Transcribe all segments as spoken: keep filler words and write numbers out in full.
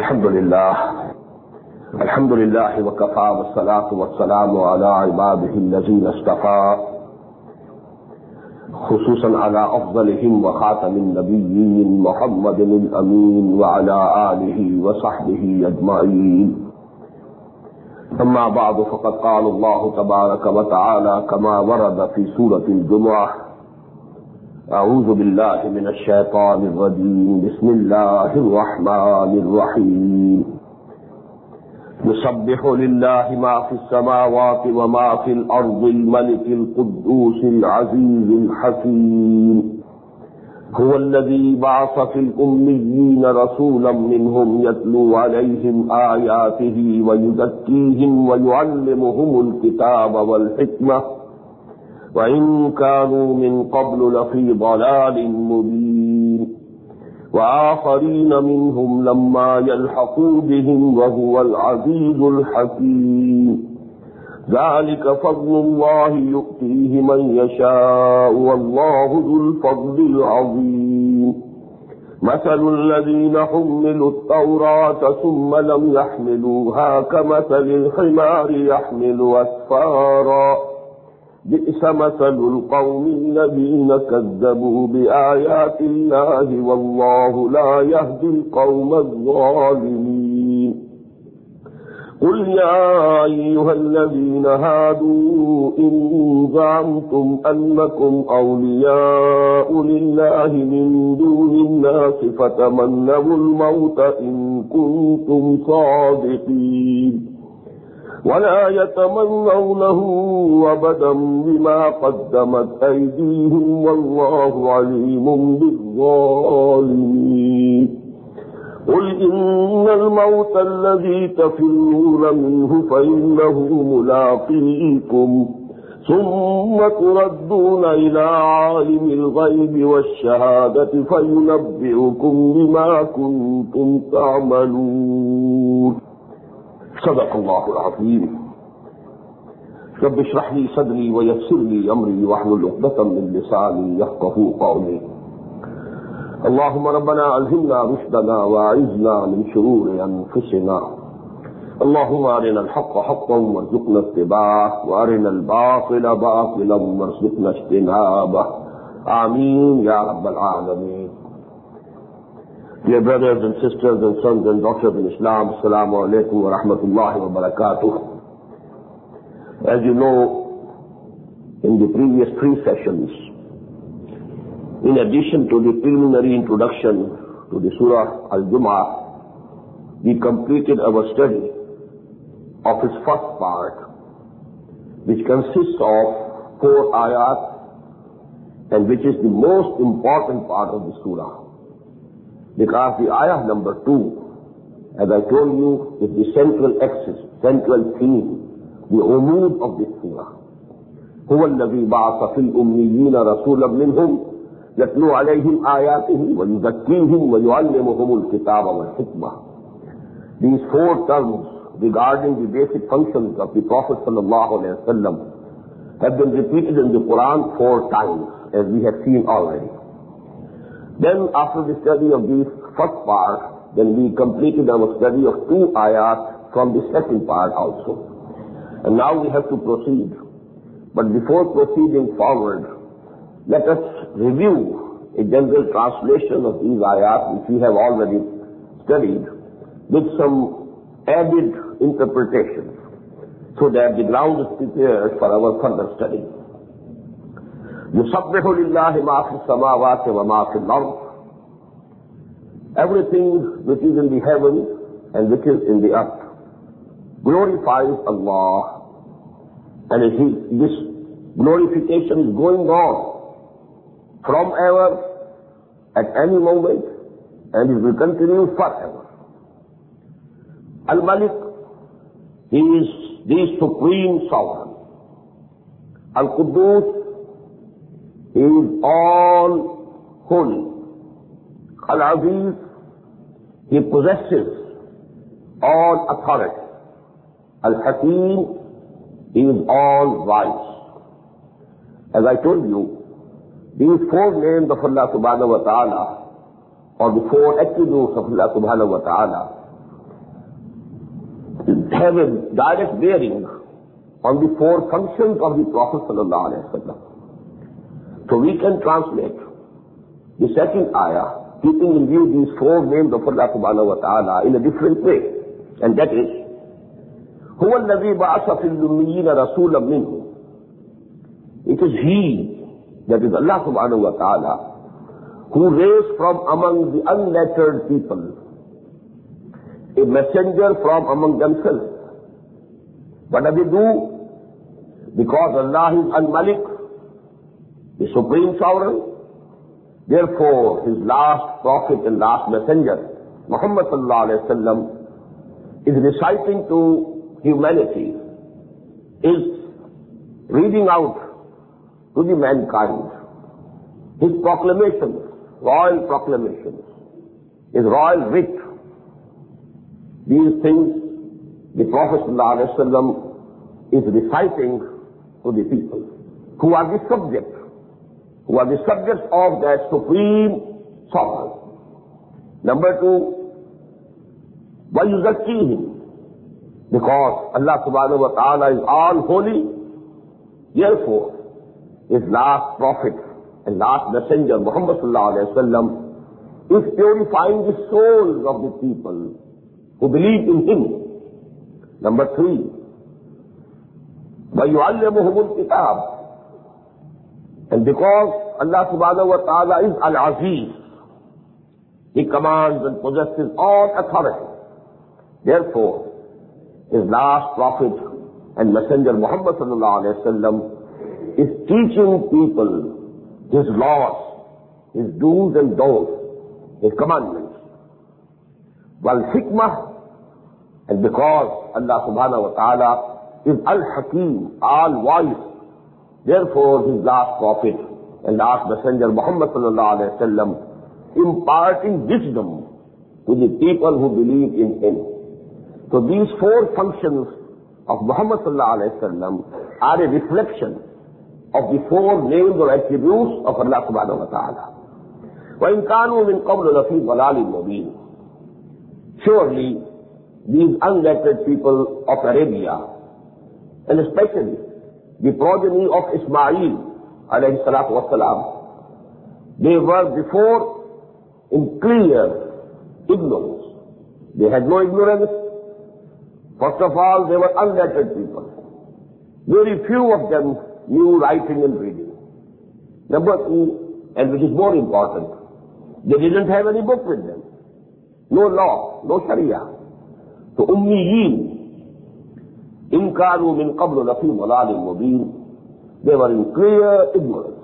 अल्हम्दुलिल्लाह अल्हम्दुलिल्लाह वकफ़ा वस्सलातु वस्सलामु अला इबादिहिल्लज़ीना इस्तफ़ा खुसूसन अला अफ़ज़लिहिम व ख़ातमिन नबिय्यीन मुहम्मदिनिल अमीन व अला आलिहि व सहबिहि अजमईन। अम्मा बअद फ़क़द क़ाल अल्लाहु तबारक व तआला कमा वरद फ़ी सूरतिल जुमुअह अऊज़ु बिल्लाहि मिनश शैतानिर रजीम बिस्मिल्लाहिर रहमानिर रहीम। युसब्बिहु लिल्लाहि मा फ़िस समावाति व मा फ़िल अर्ज़िल मलिकिल क़ुद्दूसिल अज़ीज़िल हकीम। हुवल्लज़ी बअस फ़िल उम्मिय्यीन रसूलन मिनहुम यत्लू अलैहिम आयातिहि व युज़क्कीहिम व युअल्लिमुहुमुल किताब वल हिक्मह व इन कानू मिन क़ब्लु लफ़ी ज़लालिन मुबीन व आख़रीन मिनहुम लम्मा यल्हक़ू बिहिम व हुवल अज़ीज़ुल हकीम। ज़ालिक फ़ज़्लुल्लाहि यु'तीहि मन यशाअु वल्लाहु ज़ुल फ़ज़्लिल अज़ीम। मसलुल्लज़ीना हुम्मिलुत तौरात सुम्मा लम यहमिलूहा कमसलिल हिमारि यहमिलु अस्फ़ारा बि'स मसलुल क़ौमिल्लज़ीना कज़्ज़बू बिआयातिल्लाहि वल्लाहु ला यहदिल क़ौमज़्ज़ालिमीन। क़ुल या अय्युहल्लज़ीना हादू इन ज़अमतुम अन्नकुम औलियाउ लिल्लाहि मिन दूनिन्नासि फ़तमन्नवुल मौत इन कुन्तुम सादिक़ीन वला यतमन्नौनहु अबदन बिमा क़द्दमत ऐदीहिम वल्लाहु अलीमुम बिज़्ज़ालिमीन। क़ुल इन्नल मौतल्लज़ी तफ़िर्रून मिन्हु फ़इन्नहु मुलाक़ीकुम सुम्मा तुरद्दून इला आलिमिल ग़ैबि वश्शहादति फ़युनब्बिउकुम बिमा कुन्तुम तअमलून। सदक़ल्लाहुल अज़ीम। रब्बि इश्रह ली सदरी व यस्सिर ली अमरी वहलुल उक़दतम मिन लिसानी यफ़क़हू क़ौली। अल्लाहुम्मा रब्बना अल्हिमना रुश्दना व अइज़ना मिन शुरूरि अनफुसिना। अल्लाहुम्मा अरिनल हक़्क़ हक़्क़न वरज़ुक़ना इत्तिबाअह व अरिनल बातिला बातिलन वरज़ुक़ना इज्तिनाबह। आमीन या रब्बल आलमीन। Dear brothers and sisters and sons and daughters in Islam, Assalamu alaikum wa rahmatullahi wa barakatuh. As you know, in the previous three sessions, in addition to the preliminary introduction to the Surah Al-Jumu'ah, we completed our study of its first part, which consists of four ayat and which is the most important part of the Surah. Because the ayah number two, as I told you, is the central axis, central theme, the umud of this surah. هو الذي بعث في الأميين رسولا منهم يتلو عليهم آياته ويزكيهم ويعلمهم الكتاب والحكمة. These four terms regarding the basic functions of the Prophet sallallahu alaihi wasallam have been repeated in the Quran four times, as we have seen already. Then after the study of the first part, then we completed our study of two ayat from the second part also. And now we have to proceed. But before proceeding forward, let us review a general translation of these ayat which we have already studied with some added interpretations so that the ground is prepared for our further study. युसब्बिहु लिल्लाहि मा fish समावाति व मा fill अर्ज़। Everything which is in the heavens and which is in the earth glorifies Allah, and it is, this glorification is going on from ever, at any moment, and it will continue forever. Al-Malik, he is the supreme sovereign. Al-Quddus, he is all holy. Al-Aziz, he possesses all authority. Al-Hakim, he is all wise. As I told you, these four names of Allah subhanahu wa ta'ala, or the four attributes of Allah subhanahu wa ta'ala, have a direct bearing on the four functions of the Prophet sallallahu alaihi wasallam. So we can translate the second ayah, keeping in view these four names of Allah subhanahu wa ta'ala in a different way. And that is, هُوَ الَّذِي بَعَثَ فِي الْأُمِّيِّينَ رَسُولًا مِّنْهُمْ. It is He, that is Allah subhanahu wa ta'ala, who raised from among the unlettered people a messenger from among themselves. What do they do? Because Allah is Al-Malik, the Supreme Sovereign. Therefore, His last prophet and last messenger, Muhammad sallallahu alayhi wa sallam, is reciting to humanity, is reading out to the mankind His proclamations, royal proclamations, His royal writ. These things the Prophet sallallahu alayhi wa sallam is reciting to the people, who are the subjects, who are the subjects of that supreme sovereign. Number two, وَيُزَكِّيهِمْ, because Allah subhanahu wa ta'ala is all holy. Therefore, His last prophet and last messenger, Muhammad sallallahu alayhi wa sallam, is purifying the souls of the people who believe in Him. Number three, وَيُعَلِّمُهُمُ الْكِتَابِ, and because Allah subhanahu wa ta'ala is Al-Aziz, He commands and possesses all authority. Therefore, His last prophet and messenger Muhammad sallallahu alayhi wa sallam is teaching people His laws, His do's and don'ts, His commandments. Wal hikmah, and because Allah subhanahu wa ta'ala is Al-Hakim, all-wise, therefore His last prophet and last messenger Muhammad sallallahu alayhi wa sallam imparting wisdom to the people who believe in Him. So these four functions of Muhammad sallallahu alayhi wa sallam are a reflection of the four names or attributes of Allah subhanahu wa ta'ala. وَإِنْ كَانُوا مِنْ قَبْلُ لَفِي ضَلَالٍ مُبِينٍ. Surely, these unlettered people of Arabia, and especially the progeny of Ismail alayhi salatu wasalam, they were before in clear ignorance. They had no ignorance. First of all, they were unlettered people. Very few of them knew writing and reading. Number two, and which is more important, they didn't have any book with them. No law, no Sharia. So Ummiyin, in kanu min qablu lafi dhalalin mubin, they were in clear ignorance.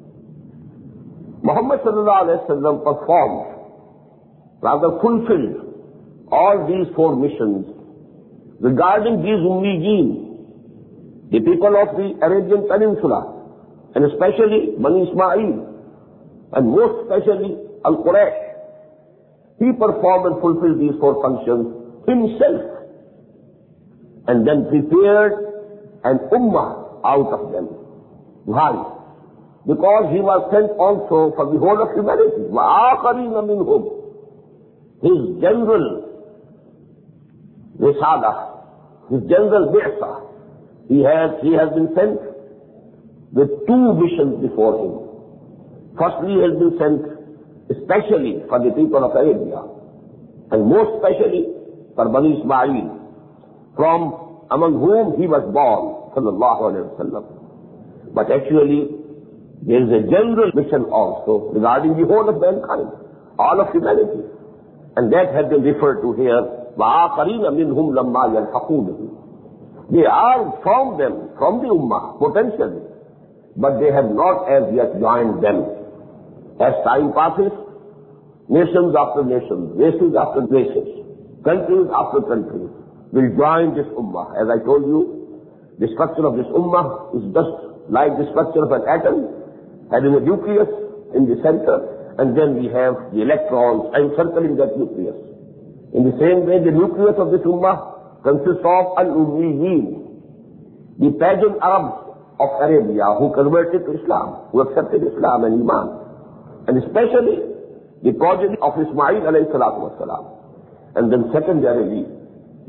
Muhammad sallallahu alayhi wa sallam performed, rather fulfilled all these four missions regarding these Ummiyin, the people of the Arabian Peninsula, and especially Bani Ismail, and most especially Al-Quraysh. He performed and fulfilled these four functions himself, and then prepared an ummah out of them. Why? Because he was sent also for the whole of humanity. وَآخَرِينَ مِنْهُمْ. His general risala, his general bi'sa, he has, he has been sent with two missions before him. Firstly, he has been sent especially for the people of Arabia, and most especially for Bani Ismail, from among whom he was born, sallallahu alayhi wa sallam. But actually, there is a general mission also regarding the whole of mankind, all of humanity. And that has been referred to here, وَآخَرِينَ مِنْهُمْ لَمَّا يَلْحَقُوا بِهِ. They are from them, from the ummah, potentially, but they have not as yet joined them. As time passes, nations after nations, races after races, countries after countries will join this ummah. As I told you, the structure of this ummah is just like the structure of an atom, having a nucleus in the center, and then we have the electrons encircling that nucleus. In the same way, the nucleus of this ummah consists of al-Ummiyin, the pagan Arabs of Arabia who converted to Islam, who accepted Islam and Iman, and especially the progeny of Ismail alayhi salatu wasalam. And then secondarily,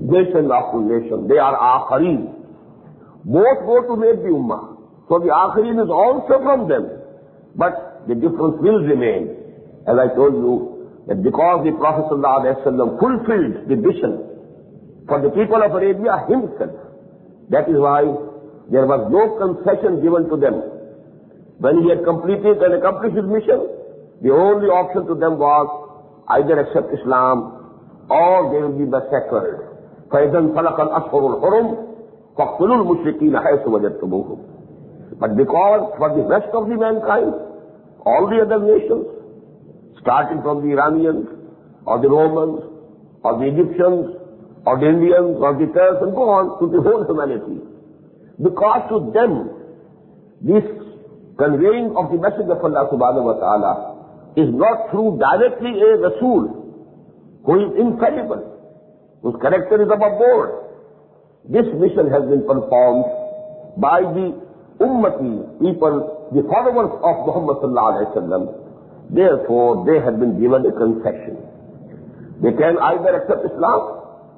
nation after nation. They are Akhareen. Both go to make the Ummah. So the Akhareen is also from them. But the difference will remain. As I told you, that because the Prophet ﷺ fulfilled the mission for the people of Arabia himself, that is why there was no concession given to them. When he had completed and accomplished his mission, the only option to them was either accept Islam or they will be massacred. فَإِذَنْ فَلَقَ الْأَشْهُرُ الْحُرُمْ فَاقْتُلُوا الْمُشْرِكِينَ حَيْثُ وَجَدْتُمُوهُمْ. But because for the rest of the mankind, all the other nations, starting from the Iranians, or the Romans, or the Egyptians, or the Indians, or the Turks, and go on to the whole humanity. Because to them, this conveying of the message of Allah subhanahu wa ta'ala is not through directly a Rasul, who is infallible, whose character is above board. This mission has been performed by the Ummati, people, the followers of Muhammad sallallahu alayhi wa sallam. Therefore, they have been given a concession. They can either accept Islam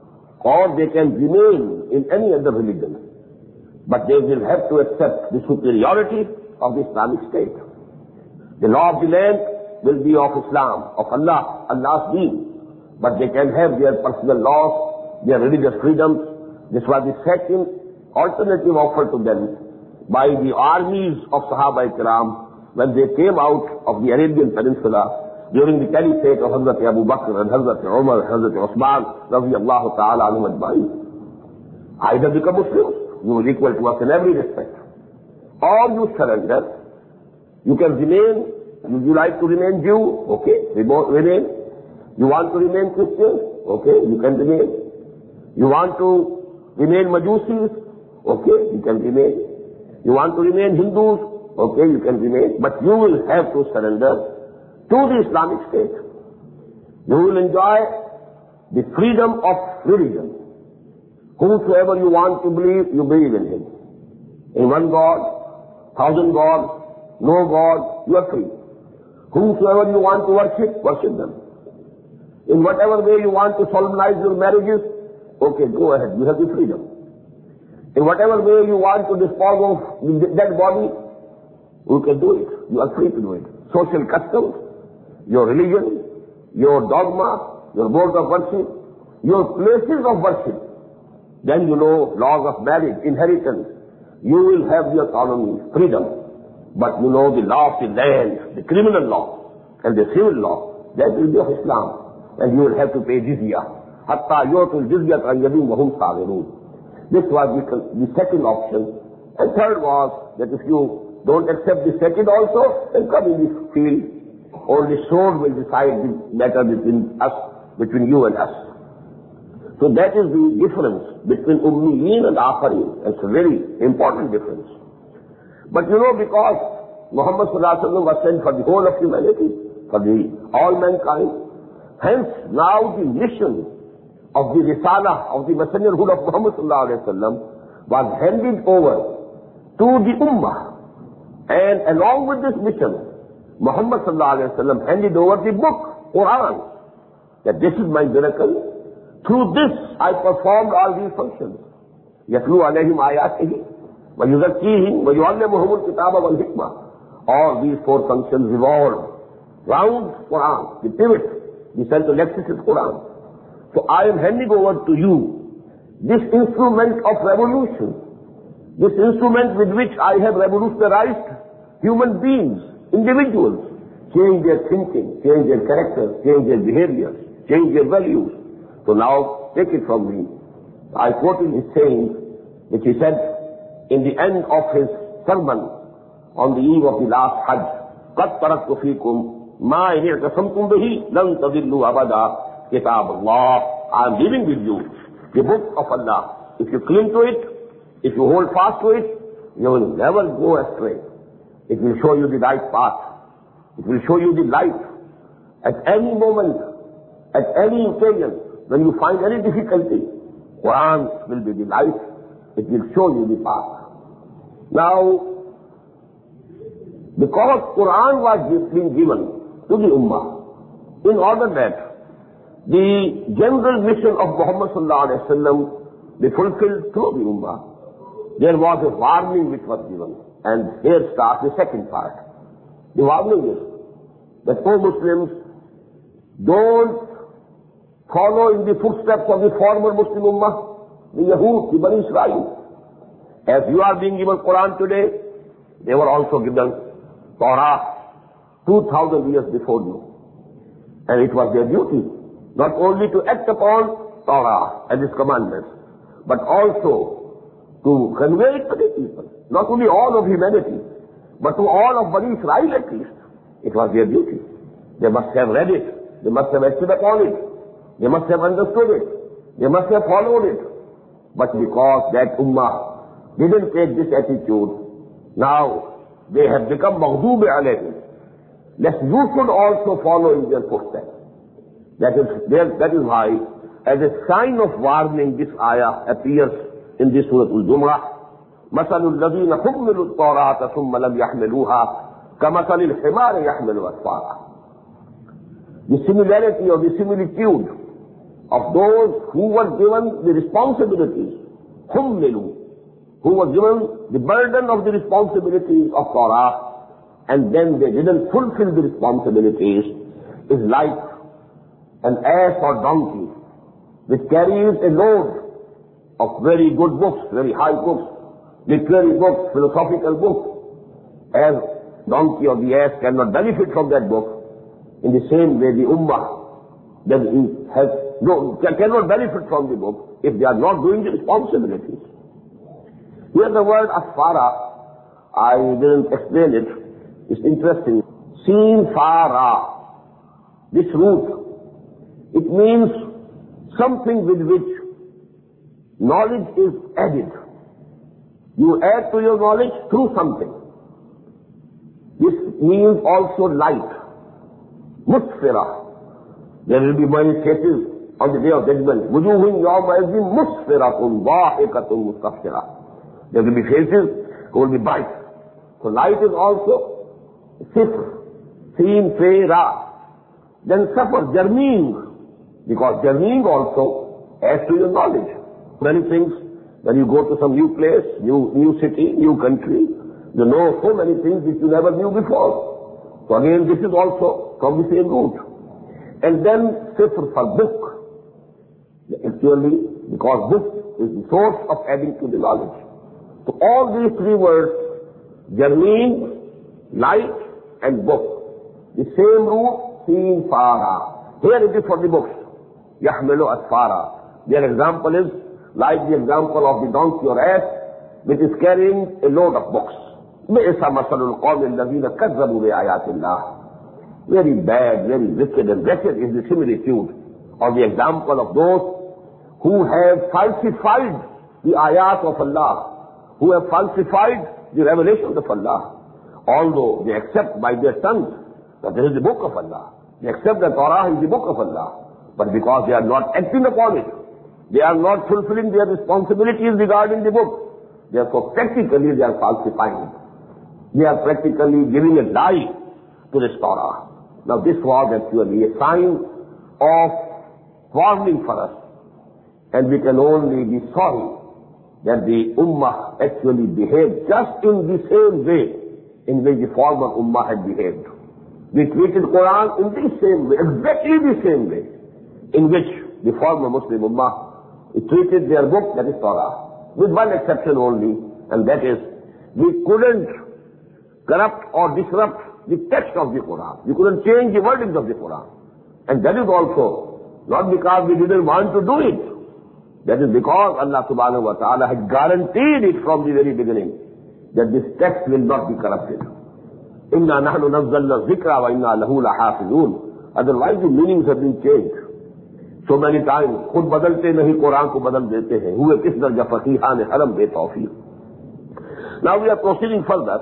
or they can remain in any other religion. But they will have to accept the superiority of the Islamic State. The law of the land will be of Islam, of Allah, Allah's deen. But they can have their personal laws, their religious freedoms. This was the second alternative offered to them by the armies of Sahaba Ikram when they came out of the Arabian Peninsula during the caliphate of Hazrat Abu Bakr and Hazrat Umar and Hazrat Uthman radiyallahu ta'ala anhum ajma'in. Either become Muslims, you will equal to us in every respect, or you surrender. You can remain. Would you like to remain Jew? Okay, remain. You want to remain Christian? Okay, you can remain. You want to remain Majusis? Okay, you can remain. You want to remain Hindus? Okay, you can remain. But you will have to surrender to the Islamic State. You will enjoy the freedom of religion. Whomsoever you want to believe, you believe in him. In one God, thousand gods, no God, you are free. Whomsoever you want to worship, worship them. In whatever way you want to solemnize your marriages, okay, go ahead, you have the freedom. In whatever way you want to dispose of the dead body, you can do it. You are free to do it. Social customs, your religion, your dogma, your modes of worship, your places of worship. Then you know laws of marriage, inheritance. You will have the autonomy, freedom. But you know the law of the land, the criminal law, and the civil law, that will be of Islam. And you will have to pay jizya. Hatta yu'tul jizyat an yadin wa hum saghirun. This was the, the second option. And third was that if you don't accept the second also, then come in this field. Only sword will decide the matter between us, between you and us. So that is the difference between Ummiyeen and Akhareen. It's a very important difference. But you know, because Muhammad sallallahu alaihi wasallam was sent for the whole of humanity, for the all mankind, hence now the mission of the Risala, of the messengerhood of Muhammad sallallahu alaihi wasallam was handed over to the Ummah. And along with this mission, Muhammad sallallahu alaihi wasallam handed over the book, Quran, that this is my miracle. Through this I performed all these functions. Yatlu alayhim ayatihi, wa yuzakkihim, wa yu'allimuhum al-kitaba wal hikmah. All these four functions revolve round Quran. The pivot, the central axis is Quran. So I am handing over to you this instrument of revolution, this instrument with which I have revolutionized human beings, individuals, change their thinking, change their character, change their behaviors, change their values. So now, take it from me. I quoted his saying, which he said in the end of his sermon on the eve of the last Hajj, قَدْ تَرَكْتُ فِيكُمْ مَا إِنْ اعْتَصَمْتُمْ بِهِ لَنْ تَضِلُّوا أَبَدًا كِتَابَ اللَّهِ. I am leaving with you the book of Allah. If you cling to it, if you hold fast to it, you will never go astray. It will show you the right path. It will show you the light. At any moment, at any occasion, when you find any difficulty, Quran will be the light. It will show you the path. Now, because Quran was being given to the Ummah, in order that the general mission of Muhammad sallallahu alaihi wasallam be fulfilled through the Ummah. There was a warning which was given. And here starts the second part. The warning is that, O Muslims, don't follow in the footsteps of the former Muslim Ummah, the Yahud, the Bani Israel. As you are being given Quran today, they were also given Torah two thousand years before you. And it was their duty not only to act upon Torah and its commandments, but also to convey it to the people. Not only all of humanity, but to all of Bani Israel at least. It was their duty. They must have read it. They must have acted upon it. They must have understood it. They must have followed it. But because that Ummah didn't take this attitude, now they have become maghdubi alayhim. Lest you should also follow in their footsteps. That is, that is why, as a sign of warning, this ayah appears in this Surah Al-Jumu'ah. مثل الذين حملوا التوراة ثم لم يحملوها كمثل الحمار يحمل أسفارا. The similarity or the similitude of those who were given the responsibilities, حملوا, who were given the burden of the responsibilities of Torah, and then they didn't fulfill the responsibilities, is like an ass or donkey which carries a load of very good books, very high books, literary books, philosophical books. As donkey or the ass cannot benefit from that book, in the same way the Ummah then has no, cannot benefit from the book if they are not doing the responsibilities. Here the word asfara, I didn't explain it, it's interesting. Seen fara, this root, it means something with which knowledge is added. You add to your knowledge through something. This means also light. Musfira. There will be many cases on the day of judgment. Wujuhun yawma idhin musfiratun dhahikatun mustabshira. There will be faces who will be bright. So light is also sifr, seen, fe, ra. Then suffer, jarmeen. Because jarmeen also adds to your knowledge. Many things. When you go to some new place, new, new city, new country, you know so many things which you never knew before. So again, this is also from the same root. And then sifr for book. Actually, because book is the source of adding to the knowledge. So all these three words, jarmeen, light, and book, the same root, seen, fara. Here it is for the books. Yahmilu asfara. Their example is like the example of the donkey or ass, which is carrying a load of books. بئس مثل القوم الذين كذبوا بآيات الله. Very bad, very wicked and wretched is the similitude or the example of those who have falsified the ayat of Allah, who have falsified the revelations of Allah. Although they accept by their tongues that this is the book of Allah, they accept that Torah is the book of Allah, but because they are not acting upon it, they are not fulfilling their responsibilities regarding the book. Therefore, practically they are falsifying it. They are practically giving a lie to this Torah. Now this was actually a sign of warning for us. And we can only be sorry that the Ummah actually behaved just in the same way in which the former Ummah had behaved. We treated Quran in the same way, exactly the same way in which the former Muslim Ummah it treated their book, that is Torah, with one exception only, and that is, we couldn't corrupt or disrupt the text of the Quran. We couldn't change the wordings of the Quran. And that is also not because we didn't want to do it. That is because Allah subhanahu wa ta'ala had guaranteed it from the very beginning, that this text will not be corrupted. Inna nahnu nazzalna zikra wa inna lahu lahafizun. Otherwise the meanings have been changed. So many times, खुद बदलते नहीं कुरान को बदल देते हैं. हुए किस दर्जा फकीहान हरम बेतौफीक. Now we are proceeding further,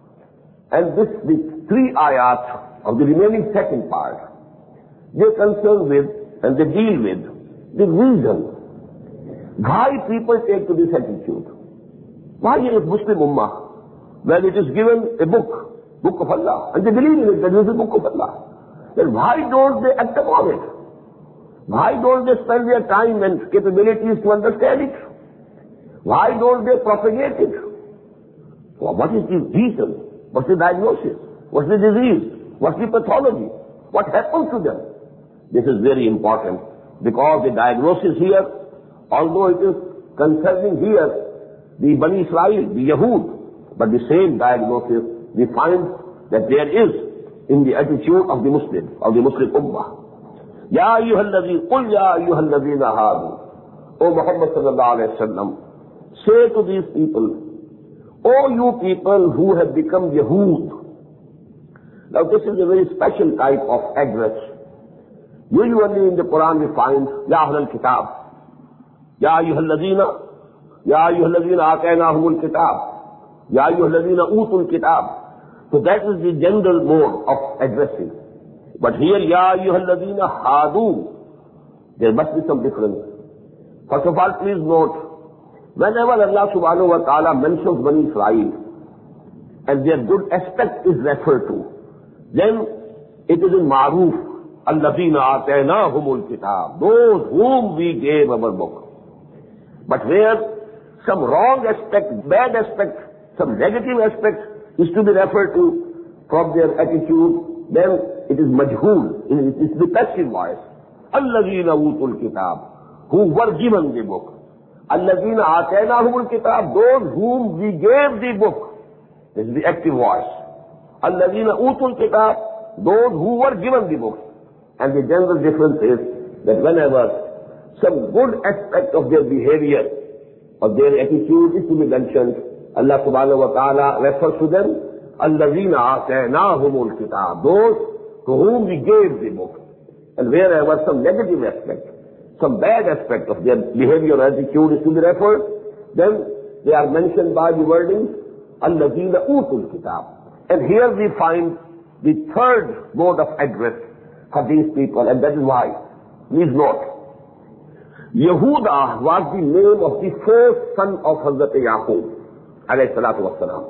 and this the three ayat of the remaining second part, they concern with and they deal with the reason why people take to this attitude. Why is Muslim Ummah, when it is given a book, book of Allah, and they believe in it, that it is the book of Allah, then why don't they act upon it? Why don't they spend their time and capabilities to understand it? Why don't they propagate it? Well, what is the reason? What's the diagnosis? What's the disease? What's the pathology? What happens to them? This is very important because the diagnosis here, although it is concerning here the Bani Israel, the Yahud, but the same diagnosis we find that there is in the attitude of the Muslim, of the Muslim Ummah. Ya ayyuhalladhi, qul ya ayyuhalladhina hadu. O Muhammad sallallahu alayhi wa sallam, say to these people, O you people who have become Yahud. Now this is a very special type of address. Usually in the Quran we find, Ya Ahl al-Kitab, Ya ayyuhalladhina, Ya ayyuhalladhina atainahumul kitab, Ya ayyuhalladhina utul kitab. So that is the general mode of addressing. But here, Ya ayyuhalladhina hadu, there must be some difference. First of all, please note, whenever Allah subhanahu wa ta'ala mentions Bani Israel and their good aspect is referred to, then it is in ma'ruf, alladhina atainahumul kitab, those whom we gave our book. But where some wrong aspect, bad aspect, some negative aspect is to be referred to from their attitude, then it is majhul, it is the passive voice. Alladhina utul kitab, who were given the book. Alladhina atainahumul kitab, those whom we gave the book. This is the active voice. Alladhina utul kitab, those who were given the book. And the general difference is that whenever some good aspect of their behavior or their attitude is to be mentioned, Allah subhanahu wa ta'ala refers to them, Alladhina atainahumul kitab, those to whom we gave the book. And wherever some negative aspect, some bad aspect of their behavior or attitude is to be referred, then they are mentioned by the wording, Alladhina utul kitab. And here we find the third mode of address for these people, and that is why. Please note, Yehuda was the name of the fourth son of Hazrat Yaqub, alayhi salatu wassalam.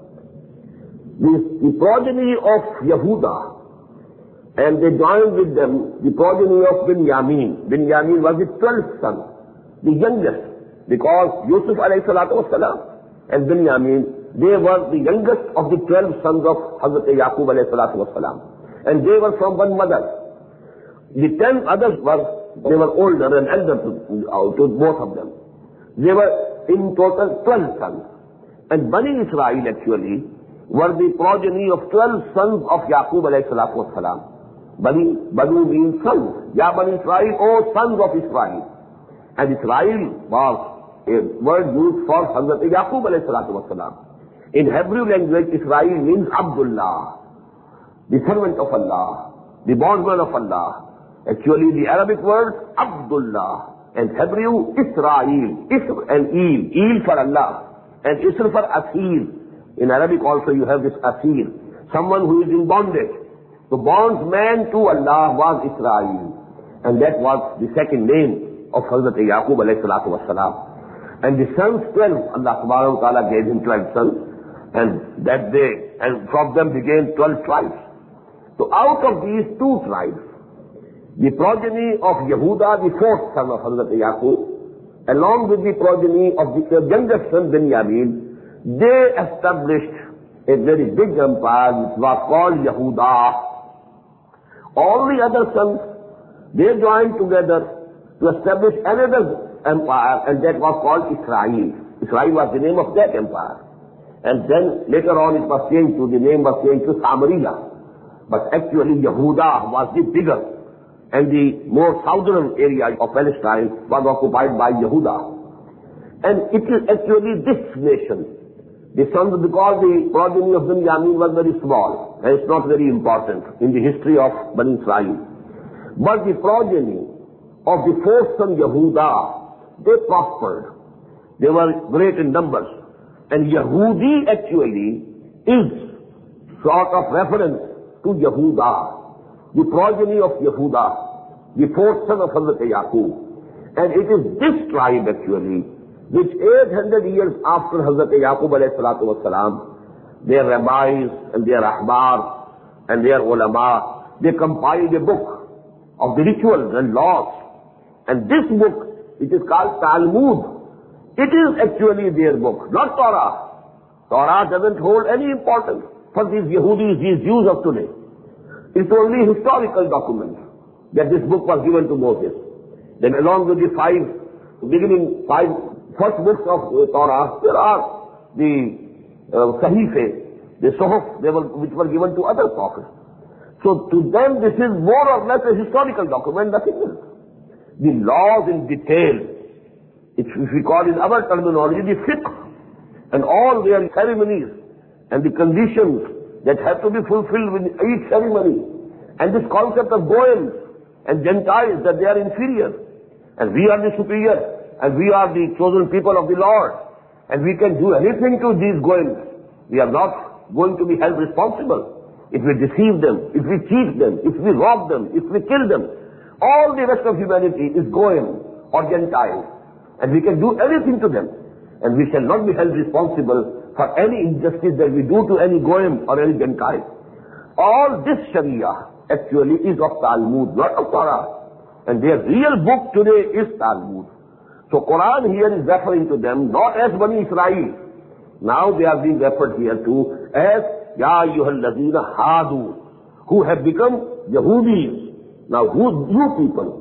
The, the progeny of Yehuda, and they joined with them the progeny of Binyamin. Binyamin was the twelfth son, the youngest, because Yusuf alayhi salatu wassalam and Binyamin, they were the youngest of the twelve sons of Hazrat Yaqub alayhi salatu wassalam. And they were from one mother. The ten others were, they were older and elder to, to both of them. They were in total twelve sons. And Bani Israel actually were the progeny of twelve sons of Yaqub alayhi salatu wassalam. Bani, Banu means sons. Ya Bani Israel, O sons of Israel. And Israel was a word used for Hazrat Yaqub alayhi salatu wassalam. In Hebrew language, Israel means Abdullah, the servant of Allah, the bondman of Allah. Actually, the Arabic word, Abdullah, and Hebrew, Israel, Isr and Il, Il for Allah, and Isr for Asir. In Arabic also you have this Asir, someone who is in bondage. The bondsman to Allah was Israel, and that was the second name of Hazrat Yaqub alayhi salatu wassalam. And the sons, twelve, Allah subhanahu wa ta'ala gave him twelve sons. And that day, and from them began twelve tribes. So out of these two tribes, the progeny of Yehuda, the fourth son of Hazrat Yaqub, along with the progeny of the youngest son Binyamin, they established a very big empire which was called Yehuda. All the other sons, they joined together to establish another empire, and that was called Israel. Israel was the name of that empire. And then later on it was changed to, the name was changed to Samaria. But actually Yehuda was the bigger and the more southern area of Palestine was occupied by Yehuda. And it is actually this nation, the sons, because the progeny of Binyamin was very small, and it's not very important in the history of Bani Israel. But the progeny of the fourth son Yehuda, they prospered. They were great in numbers. And Yehudi actually is sort of reference to Yehuda, the progeny of Yehuda, the fourth son of Hazrat Yaqub. And it is this tribe actually, which eight hundred years after Hazrat Yaqub alayhi salatu wasalam, their rabbis and their ahbar and their ulama, they compiled a book of the rituals and laws And this book, which is called Talmud, it is actually their book, not Torah. Torah doesn't hold any importance for these Yehudis, these Jews of today. It's only historical document that this book was given to Moses. Then along with the five, beginning five first books of uh, Torah, there are the uh, Sahife, the Suhuf, they were, which were given to other prophets. So to them this is more or less a historical document, nothing else. The laws in detail, if we call in our terminology, the fiqh, and all their ceremonies, and the conditions that have to be fulfilled with each ceremony, and this concept of Goyim and Gentiles, that they are inferior, and we are the superior, and we are the chosen people of the Lord, and we can do anything to these Goyim. We are not going to be held responsible if we deceive them, if we cheat them, if we rob them, if we kill them. All the rest of humanity is Goyim or Gentiles, and we can do anything to them, and we shall not be held responsible for any injustice that we do to any Goyim or any Gentile. All this Sharia actually is of Talmud, not of Torah. And their real book today is Talmud. So Quran here is referring to them not as Bani Israel. Now they are being referred here to as Ya ayyuhal ladhina hadu, who have become Yahudis. Now who, you people,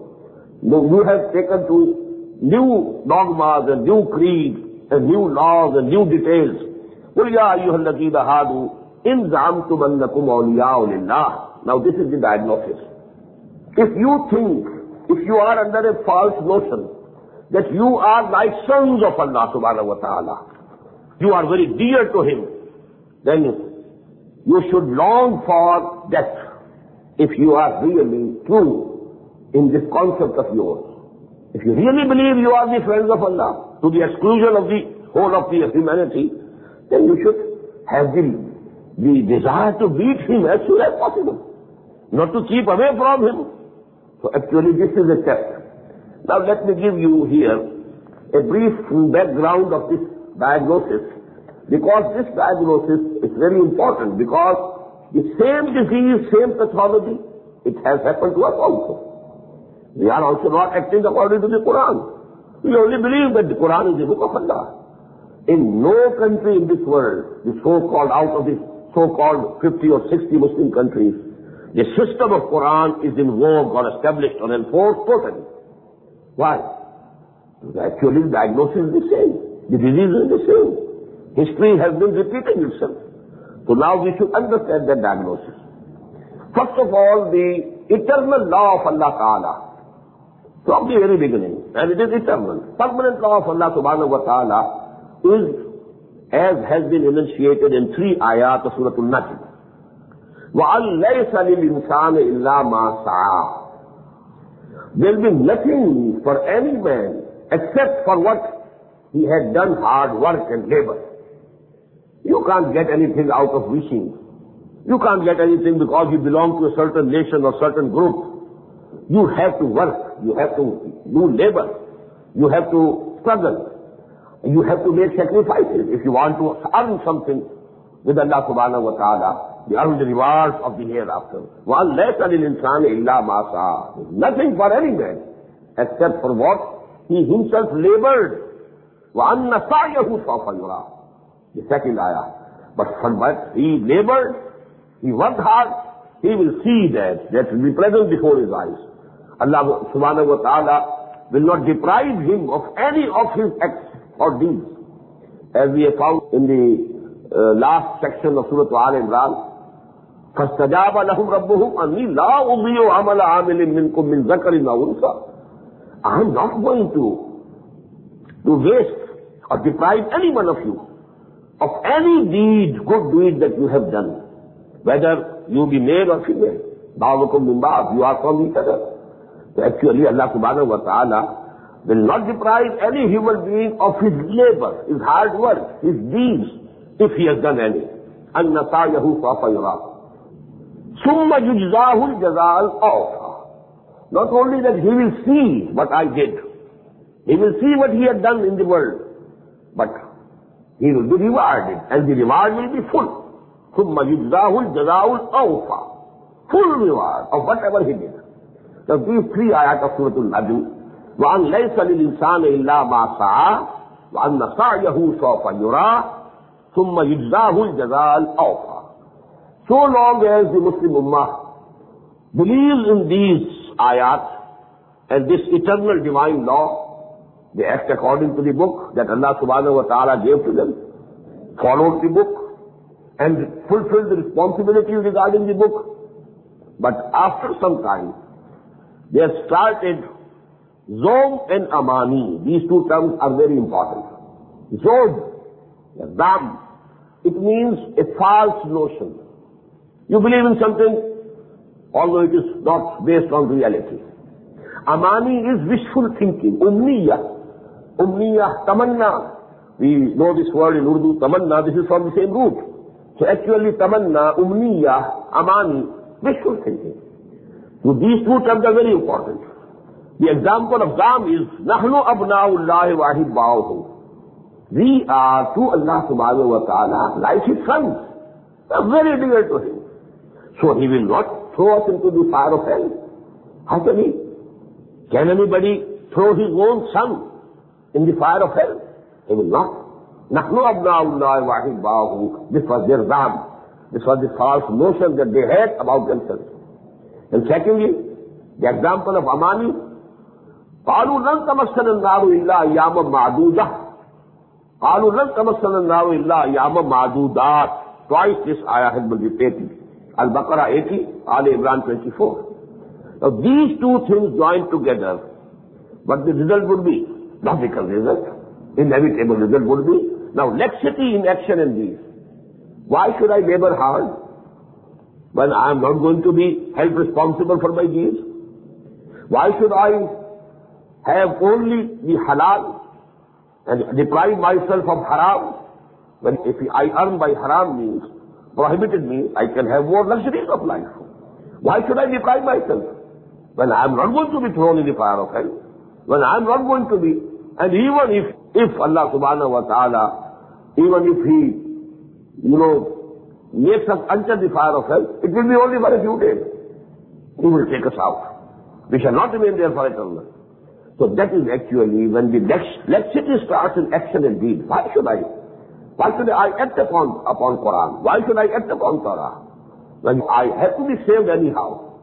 you have taken to new dogmas and new creeds and new laws and new details. قُلْ يَا أَيُّهَا الَّذِينَ هَادُوا إِنْ زَعَمْتُمْ أَنَّكُمْ أَوْلِيَاءُ لِلَّهِ. Now this is the diagnosis. If you think, if you are under a false notion that you are like sons of Allah subhanahu wa ta'ala, you are very dear to Him, then you should long for death if you are really true in this concept of yours. If you really believe you are the friends of Allah, to the exclusion of the whole of the humanity, then you should have the, the desire to beat Him as soon as possible, not to keep away from Him. So actually this is a test. Now let me give you here a brief background of this diagnosis, because this diagnosis is very important, because the same disease, same pathology, it has happened to us also. We are also not acting according to the Quran. We only believe that the Quran is the book of Allah. In no country in this world, the so-called, out of the so-called fifty or sixty Muslim countries, the system of Quran is in vogue or established or enforced totally. Why? Actually the diagnosis is the same. The disease is the same. History has been repeating itself. So now we should understand that diagnosis. First of all, the eternal law of Allah Ta'ala, from the very beginning, and it is eternal, permanent law of Allah Subhanahu wa Ta'ala is, as has been enunciated in three ayat of Surah Al-Najm. وَأَنْ لَيْسَ لِلْإِنسَانِ إِلَّا مَا سَعَى. There will be nothing for any man except for what he had done hard work and labor. You can't get anything out of wishing. You can't get anything because you belong to a certain nation or certain group. You have to work. You have to do labor. You have to struggle. You have to make sacrifices if you want to earn something with Allah subhanahu wa ta'ala, the earn the rewards of the hereafter. وَأَنْ لَيْسَ لِلْإِنسَانِ إِلَّا مَا سَعَى. Nothing for any man except for what he himself labored. وَأَنَّ سَعْيَهُ سَوْفَ يُرَى. The second ayah. But for what he labored, he worked hard, he will see that, that will be present before his eyes. Allah subhanahu wa ta'ala will not deprive him of any of his acts or deeds. As we have found in the uh, last section of Surah Al-Imran, فَاسْتَجَابَ لَهُمْ رَبُّهُمْ أَنِّي لَا أُضِيعُ عَمَلَ عَامِلٍ مِّنكُم مِّن ذَكَرٍ أَوْ أُنثَىٰ. I am not going to, to waste or deprive any one of you of any deed, good deed that you have done, whether you be male or female. بَعْضُكُم مِّن بَعْضٍ. You are from each other. So actually Allah subhanahu wa ta'ala will not deprive any human being of his labor, his hard work, his deeds, if he has done any. أَنَّ سَعْيَهُ سَوْفَ يُرَى ثُمَّ يُجْزَاهُ الْجَزَاءَ الْأَوْفَىٰ. Not only that he will see what I did, he will see what he had done in the world, but he will be rewarded, and the reward will be full. ثُمَّ يُجْزَاهُ الْجَزَاءَ الْأَوْفَىٰ. Full reward of whatever he did. Now these three ayat of Surah Al-Najm وَأَنْ لَيْسَ لِلْإِنسَانِ إِلَّا مَا سَعَى وَأَنَّ سَعْيَهُ سَوْفَ يُرَى ثُمَّ يُجْزَاهُ الْجَزَاءَ الْأَوْفَى. So long as the Muslim Ummah believes in these ayat and this eternal divine law, they act according to the book that Allah subhanahu wa ta'ala gave to them, followed the book, and fulfilled the responsibility regarding the book. But after some time, they have started Zom and Amani. These two terms are very important. Zom, Dam, it means a false notion. You believe in something, although it is not based on reality. Amani is wishful thinking, umniya. Umniya, tamanna. We know this word in Urdu, tamanna, this is from the same root. So actually tamanna, umniya, amani, wishful thinking. So these two terms are very important. The example of Zam is, Nahnu abna'ullahi wa ahibba'uhu. We are to Allah subhanahu wa ta'ala like his sons. They are very dear to him. So he will not throw us into the fire of hell. How can he? Can anybody throw his own son in the fire of hell? He will not. Nahnu abna'ullahi wa ahibba'uhu. This was their Zam. This was the false notion that they had about themselves. And secondly, the example of Amani, قالوا لن تمسنا النار إلا أياما معدودة. قالوا لن تمسنا النار إلا أياما معدودات. Twice this ayah has been repeated. Al-Baqarah eighty, Ali Imran twenty-four. Now these two things joined together, what the result would be? Logical result. Inevitable result would be. Now laxity in action and deeds. Why should I labor hard when I am not going to be held responsible for my deeds? Why should I have only the halal and deprive myself of haram, when if I earn by haram means, prohibited means, I can have more luxuries of life? Why should I deprive myself when I am not going to be thrown in the fire of hell? When I am not going to be, and even if, if Allah subhanahu wa ta'ala, even if He, you know, makes us enter the fire of hell, it will be only for a few days. He will take us out. We shall not remain there for eternal. So that is actually when the laxity starts in action and deed. Why should I? Why should I act upon, upon Quran? Why should I act upon Torah? When I have to be saved anyhow.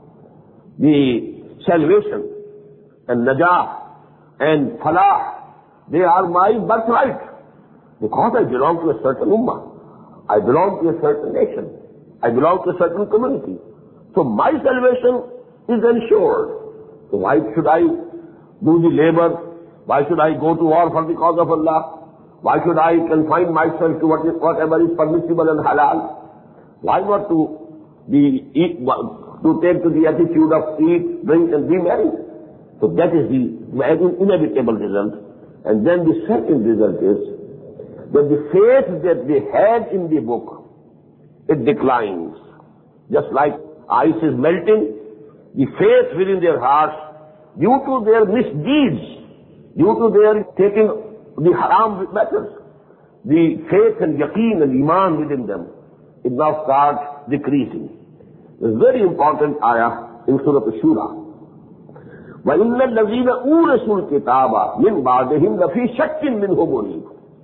The salvation and najah and falah, they are my birthright. Because I belong to a certain ummah. I belong to a certain nation. I belong to a certain community. So my salvation is ensured. So why should I do the labor? Why should I go to war for the cause of Allah? Why should I confine myself to what is, whatever is permissible and halal? Why not to be eat, to take to the attitude of eat, drink and be merry? So that is the inevitable result. And then the second result is that the faith that they had in the book, it declines. Just like ice is melting, the faith within their hearts, due to their misdeeds, due to their taking the haram matters, the faith and yaqeen and iman within them, it now starts decreasing. It's a very important ayah in Surah Shura. وَإِنَّ الَّذِينَ أُورِثُوا الْكِتَابَ مِنْ بَعْدِهِمْ لَفِي شَكٍّ مِّنْهُ مُرِيبٍ.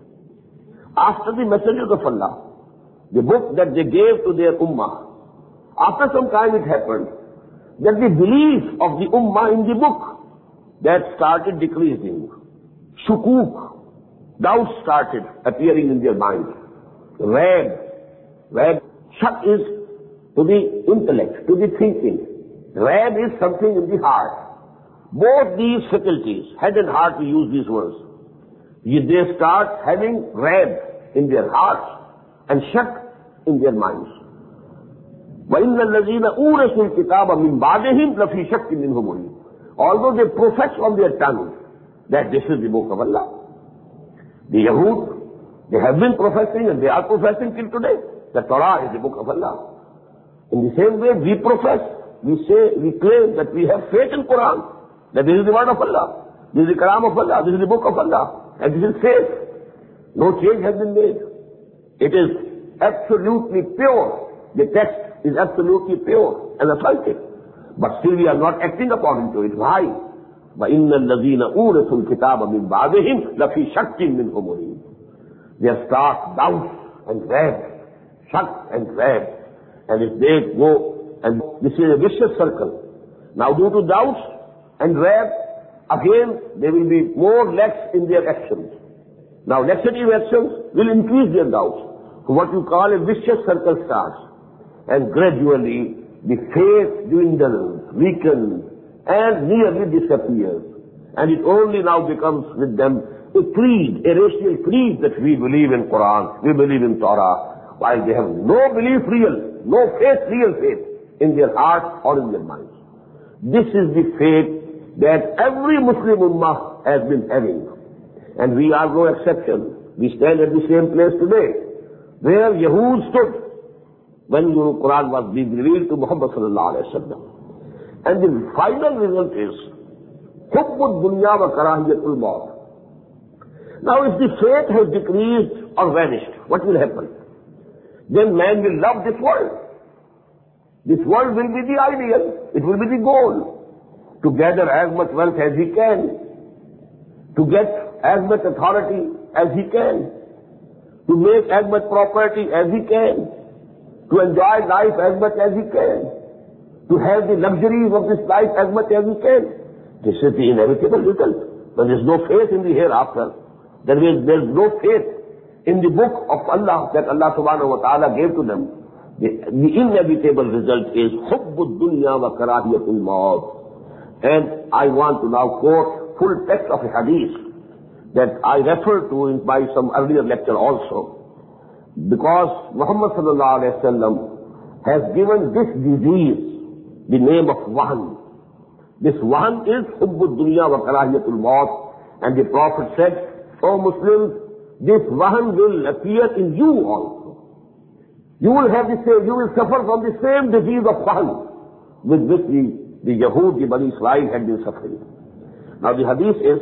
After the messengers of Allah, the book that they gave to their ummah, after some time it happened that the belief of the ummah in the book, that started decreasing. Shukuk, doubts started appearing in their mind. Raib, raib, shak is to the intellect, to the thinking. Raib is something in the heart. Both these faculties, head and heart, we use these words. They start having raib in their hearts and shak in their minds. وَإِنَّ الَّذِينَ أُورِثُوا الْكِتَابَ مِنْ بَعْدِهِمْ لَفِي شَكٍّ مِّنْهُ مُرِيبٍ. Although they profess on their tongue that this is the book of Allah. The Yahud, they have been professing and they are professing till today that Torah is the book of Allah. In the same way we profess, we say, we claim that we have faith in Quran, that this is the word of Allah, this is the Kalam of Allah, this is the book of Allah, and this is faith. No change has been made. It is absolutely pure. The text is absolutely pure and authentic. But still we are not acting according to it. Why? وَإِنَّ الَّذِينَ أُورِثُوا الْكِتَابَ مِنْ بَعْدِهِمْ لَفِي شَكٍّ مِّنْهُ مُرِيبٍ. They are stark doubts and dread, shak and dread. And if they go, and this is a vicious circle. Now due to doubts and dread, again they will be more lax in their actions. Now laxity of actions will increase their doubts. So what you call a vicious circle starts. And gradually the faith dwindles, weakens, and nearly disappears. And it only now becomes with them a creed, a racial creed that we believe in Quran, we believe in Torah, while they have no belief real, no faith, real faith in their hearts or in their minds. This is the faith that every Muslim ummah has been having. And we are no exception. We stand at the same place today, where Yahud stood when the Quran was being revealed to Muhammad sallallahu alayhi wa sallam. And the final result is Hubbud dunya wa karahiyatul maut. Now if the faith has decreased or vanished, what will happen? Then man will love this world. This world will be the ideal. It will be the goal. To gather as much wealth as he can. To get as much authority as he can. To make as much property as he can. To enjoy life as much as he can. To have the luxuries of this life as much as he can. This is the inevitable result. When there is no faith in the hereafter, there is there is no faith in the book of Allah that Allah subhanahu wa ta'ala gave to them. The, the inevitable result is Hubbud dunya wa karahiyatul maut. And I want to now quote full text of a hadith that I referred to in by some earlier lecture also. Because Muhammad sallallahu alayhi wa sallam has given this disease the name of wahan. This wahan is Hubbud dunya wa karahiyatul maut. And the Prophet said, O Muslims, this wahan will appear in you also. You will have the same, you will suffer from the same disease of wahan with which the, the Yahud, the Bani Israel had been suffering. Now the hadith is,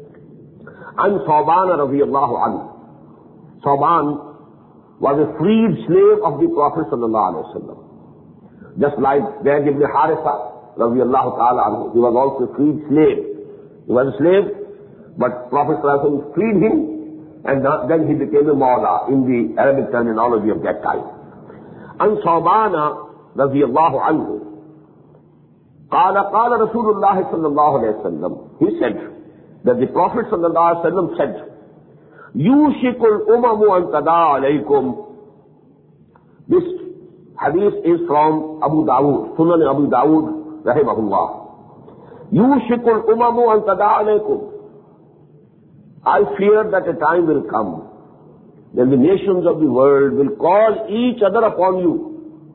An Thawban radiyallahu anhu. Thawban was a freed slave of the Prophet sallallahu alaihi wasallam. Just like Zayd ibn Haritha radiyallahu ta'ala anhu. He was also a freed slave. He was a slave, but Prophet sallallahu alaihi wasallam freed him, and then he became a mawla in the Arabic terminology of that time. An Thawbana radiyallahu anhu. قال قال رسول الله صلى الله عليه وسلم. He said that the Prophet صلى الله عليه وسلم said, يوشك الأمم أن تداعى عليكم. This hadith is from Abu Dawud, Sunan Abu Dawud rahimahullah. يوشك الأمم أن تداعى عليكم. I fear that a time will come when the nations of the world will call each other upon you.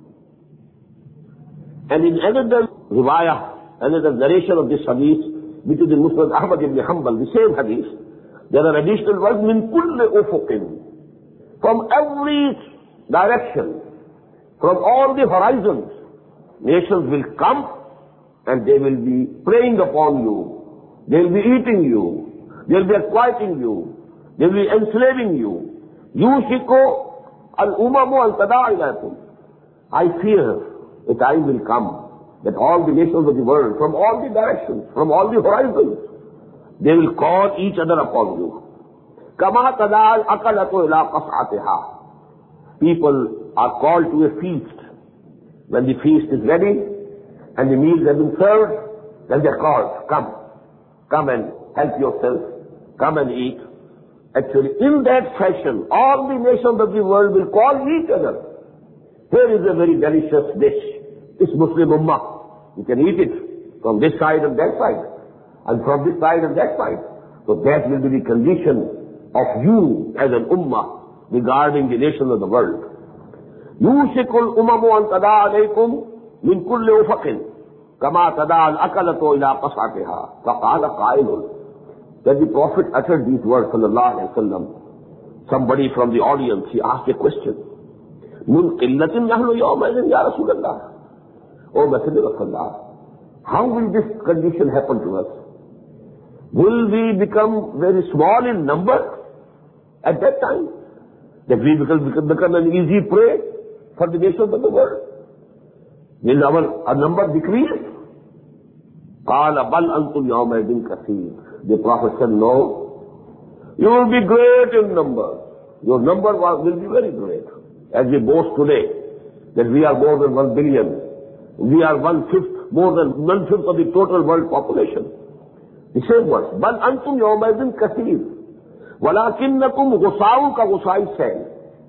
And in another riwayah, another narration of this hadith, which is in Musnad Ahmad ibn Hanbal, the same hadith, there are additional words, min kulli ufuqin, from every direction, from all the horizons, nations will come and they will be preying upon you. They will be eating you. They will be exploiting you. They will be enslaving you. Yushiko al-umamu al-tada'a ilaykum. I fear a time will come that all the nations of the world, from all the directions, from all the horizons, they will call each other upon you. Kama tada'a al-aqalatu ila qas'atiha. People are called to a feast. When the feast is ready and the meals have been served, then they're called, come, come and help yourself, come and eat. Actually, in that fashion, all the nations of the world will call each other. Here is a very delicious dish. It's Muslim Ummah. You can eat it from this side and that side, and from this side and that side. So that will be the condition of you as an Ummah regarding the nations of the world. يوشك الأمم أن تداعى عليكم من كل أفق كما تداعى الأكلة إلى قصعتها فقال قائل. When the Prophet uttered these words, sallallahu alayhi wa sallam, somebody from the audience, he asked a question. من قلة نحن يومئذ يا رسول الله. O Messenger of Allah, how will this condition happen to us? Will we become very small in number at that time? That we become, become an easy prey for the nations of the world? Will our, our number decrease? قَالَ بَلْ أَنْتُمْ يَوْمَئِذٍ كَثِيرٌ. The Prophet said, no, you will be great in number. Your number will be very great. As we boast today, that we are more than one billion. We are one-fifth, more than one-fifth of the total world population. The same words. بَلْ أَنْتُمْ يَوْمَئِذٍ كَثِيرٌ وَلَكِنَّكُمْ غُصَاءٌ كَغُصَاءِ السَّيْلِ.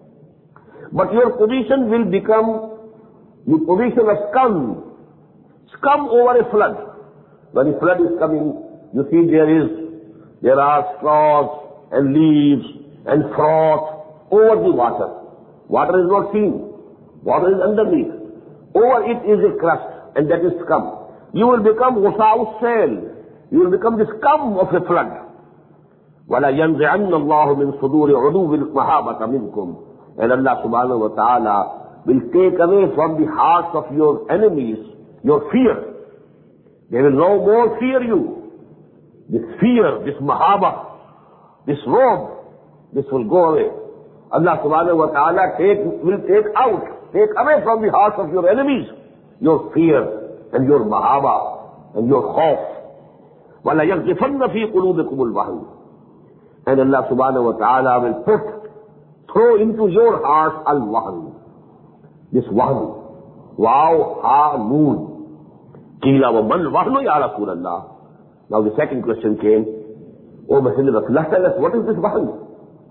But your position will become the position of scum. Scum over a flood. When a flood is coming, you see there is, there are straws and leaves and froth over the water. Water is not seen. Water is underneath. Over it is a crust, and that is scum. You will become غُصَاءُ السَّيْلِ. You will become the scum of a flood. وَلَا يَنْزِعَنَّ اللَّهُ مِنْ صُدُورِ عُدُوِّ الْمَهَابَةَ مِنْكُمْ. And Allah subhanahu wa ta'ala will take away from the hearts of your enemies your fear. They will no more fear you. This fear, this mahaba, this robe, this will go away. Allah subhanahu wa ta'ala take, will take out, take away from the hearts of your enemies your fear and your mahaba and your khawf. وَلَا يَغْزِفَنَّ فِي قُلُوبِكُمُ الْوَهْنِ. And Allah subhanahu wa ta'ala will put, throw into your hearts al-wahn. This wahn. Wow, ha, noon. Qila wa man wahnu ya Rasulallah. Now the second question came, O Messenger of Allah, tell us, what is this wahn?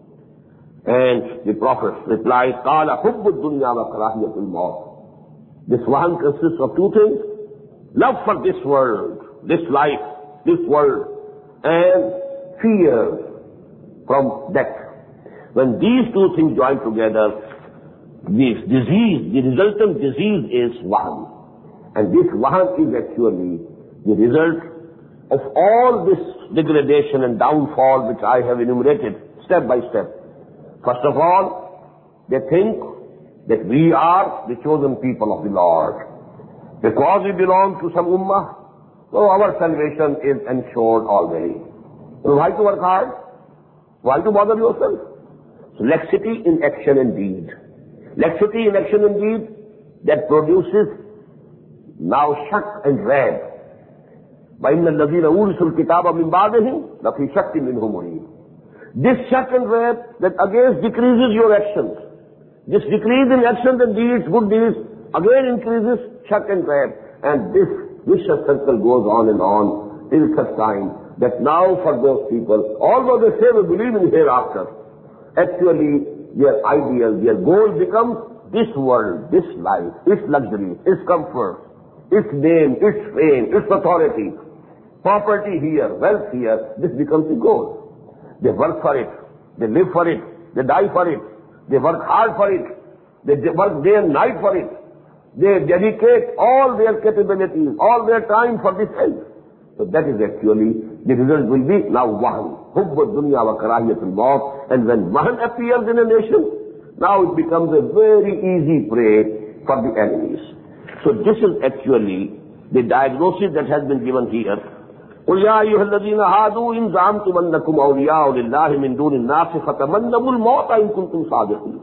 And the Prophet replied, Qala hubbu dunya wa karahiyatul maut. This wahn consists of two things. Love for this world, this life, this world, and fear from death. When these two things join together, this disease, the resultant disease is wahn. And this wahn is actually the result of all this degradation and downfall which I have enumerated step by step. First of all, they think that we are the chosen people of the Lord. Because we belong to some ummah, so our salvation is ensured already. So why to work hard? Why to bother yourself? So laxity in action and deed. Laxity in action and deed that produces now shak and dread. وَإِنَّ الَّذِينَ أُورِثُوا الْكِتَابَ مِنْ بَعْدِهِمْ لَفِي شَكٍّ مِّنْهُ مُرِيبٍ. This shak and dread that again decreases your actions. This decrease in actions and deeds, good deeds, again increases shak and dread. And this vicious circle goes on and on till such time that now for those people, although they say they believe in hereafter, actually their ideal, their goal becomes this world, this life, its luxury, its comfort, its name, its fame, its authority, property here, wealth here. This becomes the goal. They work for it, they live for it, they die for it, they work hard for it, they work day and night for it. They dedicate all their capabilities, all their time for this end. So that is actually, the result will be now wahn. Hubbu dunya wa karahiyatul maut. And when wahn appears in a nation, now it becomes a very easy prey for the enemies. So this is actually the diagnosis that has been given here. قُلْ يَا أَيُّهَا الَّذِينَ هَادُوا إِنْ زَعَمْتُمْ أَنَّكُمْ أَوْلِيَاءُ لِلَّهِ مِنْ دُونِ النَّاسِ فَتَمَنَّوُا الْمَوْتَ إِنْ كُنْتُمْ صَادِقِينَ.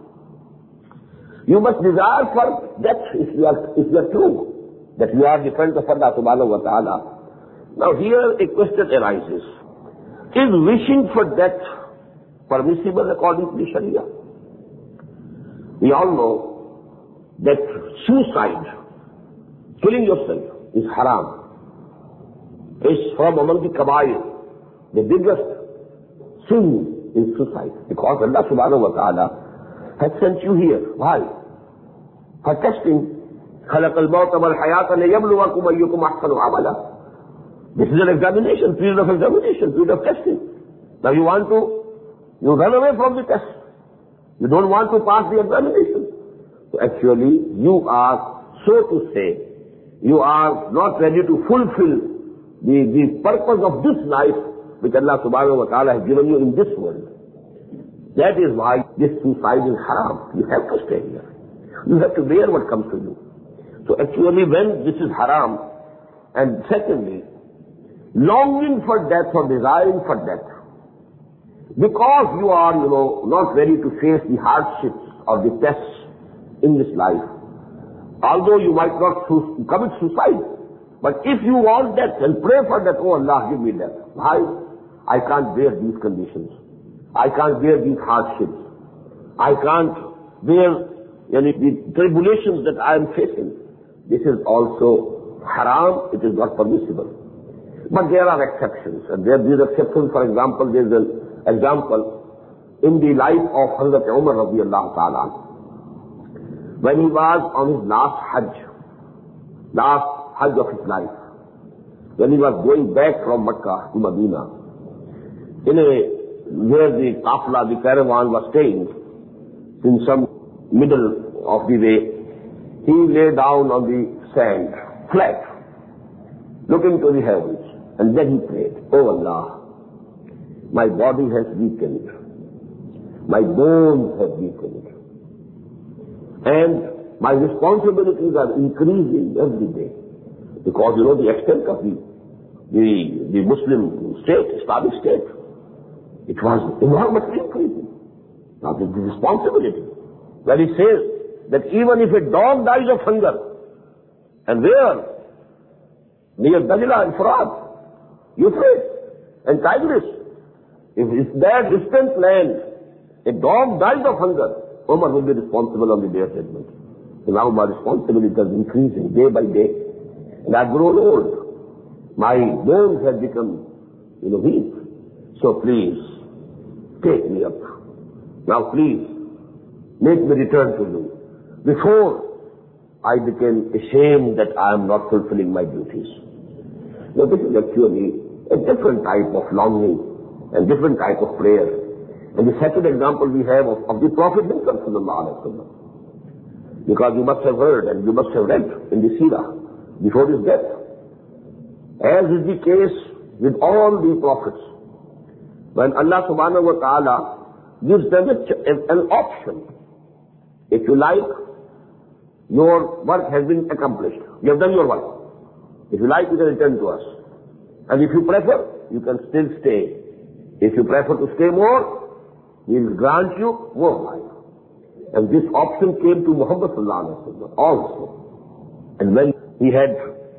You must desire for death if you are, if you are true, that you are the friend of Allah subhanahu wa ta'ala. Now here a question arises. Is wishing for death permissible according to the Sharia? We all know that suicide, killing yourself, is haram. It's from among the kabair. The biggest sin is suicide. Because Allah subhanahu wa ta'ala has sent you here. Why? For testing. خَلَقَ الْمَوْتَ وَالْحَيَاةَ لِيَبْلُوَكُمْ أَيُّكُمْ أَحْسَنُ عَمَلًا. This is an examination, period of examination, period of testing. Now you want to, you run away from the test. You don't want to pass the examination. So actually, you are, so to say, you are not ready to fulfill the, the purpose of this life which Allah subhanahu wa ta'ala has given you in this world. That is why this suicide is haram. You have to stay here. You have to bear what comes to you. So actually when this is haram, and secondly, longing for death or desiring for death, because you are, you know, not ready to face the hardships or the tests in this life, although you might not commit suicide, But if you want death, then pray for that, oh Allah, give me death. Why? I can't bear these conditions. I can't bear these hardships. I can't bear you know, the tribulations that I am facing. This is also haram, it is not permissible. But there are exceptions, and there these exceptions, for example, there is an example in the life of Hazrat Umar radiallahu ta'ala. When he was on his last Hajj, last Hajj of his life, when he was going back from Makkah to Medina, in a, where the qafla, the caravan was staying, in some middle of the way, he lay down on the sand, flat, looking to the heavens, and then he prayed, oh Allah, my body has weakened, my bones have weakened, and my responsibilities are increasing every day. Because you know the extent of the, the, the Muslim state, Islamic state, it was enormously increasing. Now the, the responsibility, where he says that even if a dog dies of hunger, and where? Near Dajla and Furat, Euphrates and Tigris, if it's that distant land, a dog dies of hunger, Umar will be responsible on the day of judgment. So now my responsibility is increasing day by day. And I've grown old. My bones have become, you know, weak. So please, take me up. Now please, make me return to you. Before I became ashamed that I am not fulfilling my duties. Now this is actually a different type of longing and different type of prayer. And the second example we have of, of the Prophet himself, sallallahu alaihi wasallam. Because you must have heard and you must have read in the Seerah before his death, as is the case with all the prophets, when Allah subhanahu wa ta'ala gives them a, an option. If you like, your work has been accomplished. You have done your work. If you like, you can return to us. And if you prefer, you can still stay. If you prefer to stay more, we will grant you more life. And this option came to Muhammad sallallahu alaihi wasallam also. And when he had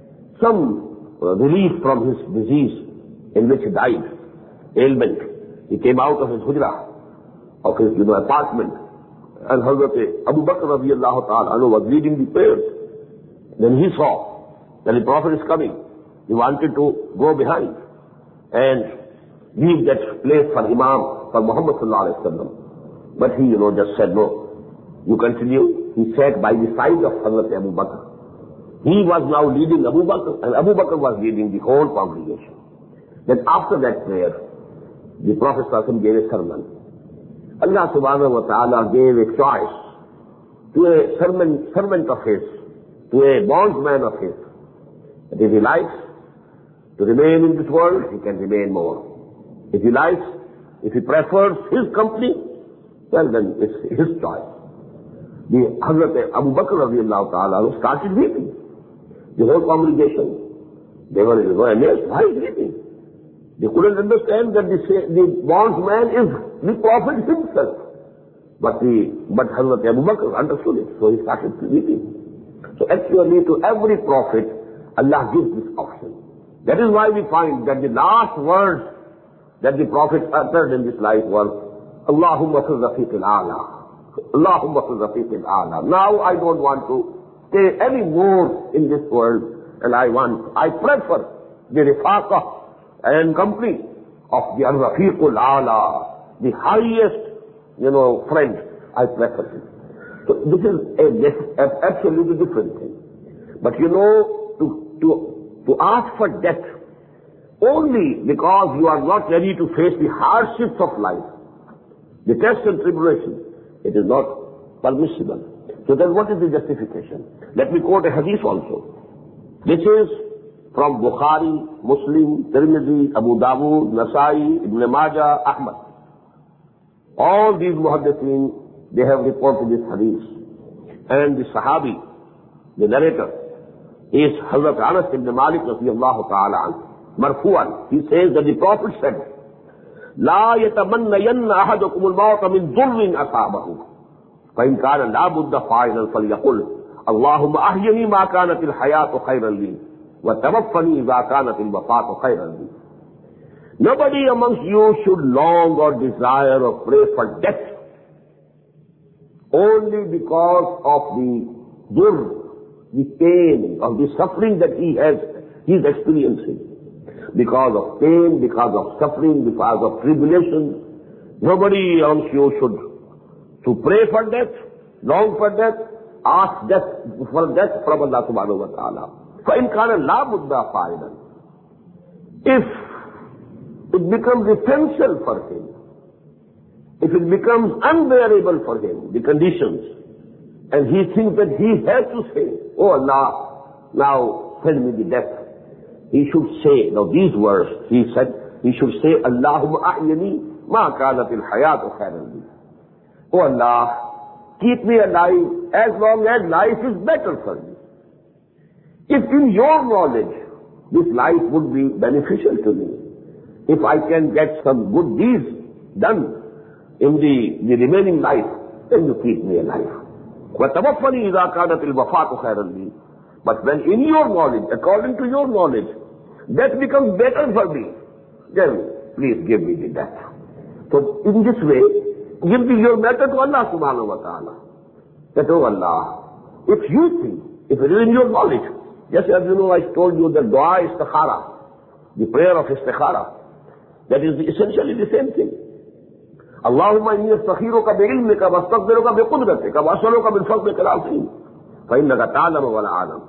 some uh, relief from his disease in which he died, ailment, he came out of his hujrah, of his you know, apartment, and Hazrat Abu Bakr radiallahu ta'ala was leading the prayers. Then he saw that the Prophet is coming. He wanted to go behind and leave that place for Imam, for Muhammad sallallahu alaihi wasallam. But he, you know, just said, no, you continue. He sat by the side of Hazrat Abu Bakr. He was now leading Abu Bakr, and Abu Bakr was leading the whole congregation. Then after that prayer, the Prophet sallallahu alaihi wasallam gave a sermon. Allah subhanahu wa ta'ala gave a choice to a servant, servant of his, to a bondsman of his, that if he likes to remain in this world, he can remain more. If he likes, if he prefers his company, well then it's his choice. The Hazrat Abu Bakr radiallahu ta'ala started weeping. The whole congregation, they were, they were amazed. Why is he weeping? They couldn't understand that the, the bondsman is the Prophet himself. But the, but Hazrat Abu Bakr understood it, so he started weeping. So actually to every prophet, Allah gives this option. That is why we find that the last words that the Prophet uttered in this life was, Allahumma fil rafiq al-a'la. Allahumma fil rafiq al-a'la. Now I don't want to stay any more in this world, and I want, I prefer the rifaqah and company of the al-rafiq al-a'la, the highest, you know, friend. I prefer it. So this is a, a absolutely different thing. But you know, to, to, to ask for death only because you are not ready to face the hardships of life, the tests and tribulations, it is not permissible. So then what is the justification? Let me quote a hadith also. This is from Bukhari, Muslim, Tirmidhi, Abu Dawud, Nasai, Ibn Majah, Ahmad. All these muhaddithin, they have reported this hadith. And the Sahabi, the narrator, is Hazrat Anas ibn Malik radiyallahu ta'ala anhu. Marfu'an, he says that the Prophet said, لا يتمنين أحدكم الموت من ضر أصابه فإن كان لا بد فاعلا فليقل اللهم أحيني ما كانت الحياة خيرا لي وَتَوَفَّنِي إِذَا كَانَتِ الْوَفَاةُ خَيْرًا لِي. Nobody amongst you should long or desire or pray for death only because of the dur, the pain, of the suffering that he has, he is experiencing. Because of pain, because of suffering, because of tribulation, nobody amongst you should to pray for death, long for death, ask death for death from Allah subhanahu wa ta'ala. فَإِنْ كَانَ لَا بُدَّ فَائِدًا. If it becomes essential for him, if it becomes unbearable for him, the conditions, and he thinks that he has to say, oh Allah, now send me the death, he should say, now these words, he said, he should say, Allahumma ahyini ma kanat al-hayatu khairan li. Oh Allah, keep me alive as long as life is better for me. If in your knowledge this life would be beneficial to me, if I can get some good deeds done in the, the remaining life, then you keep me alive. وَتَوَفَّنِي إِذَا كَانَتِ الْوَفَاةُ خَيْرًا لِي. But when in your knowledge, according to your knowledge, death becomes better for me, then please give me the death. So in this way, give your matter to Allah subhanahu wa ta'ala. That, oh Allah, if you think, if it is in your knowledge, just as you know, I told you the dua istikhara, the prayer of istikhara, that is essentially the same thing. Allahumma inni astakhiruka bi'ilmika wa astaqdiruka biqudratika wa as'aluka min fadlika al-'azim fa innaka ta'lamu wa la a'lam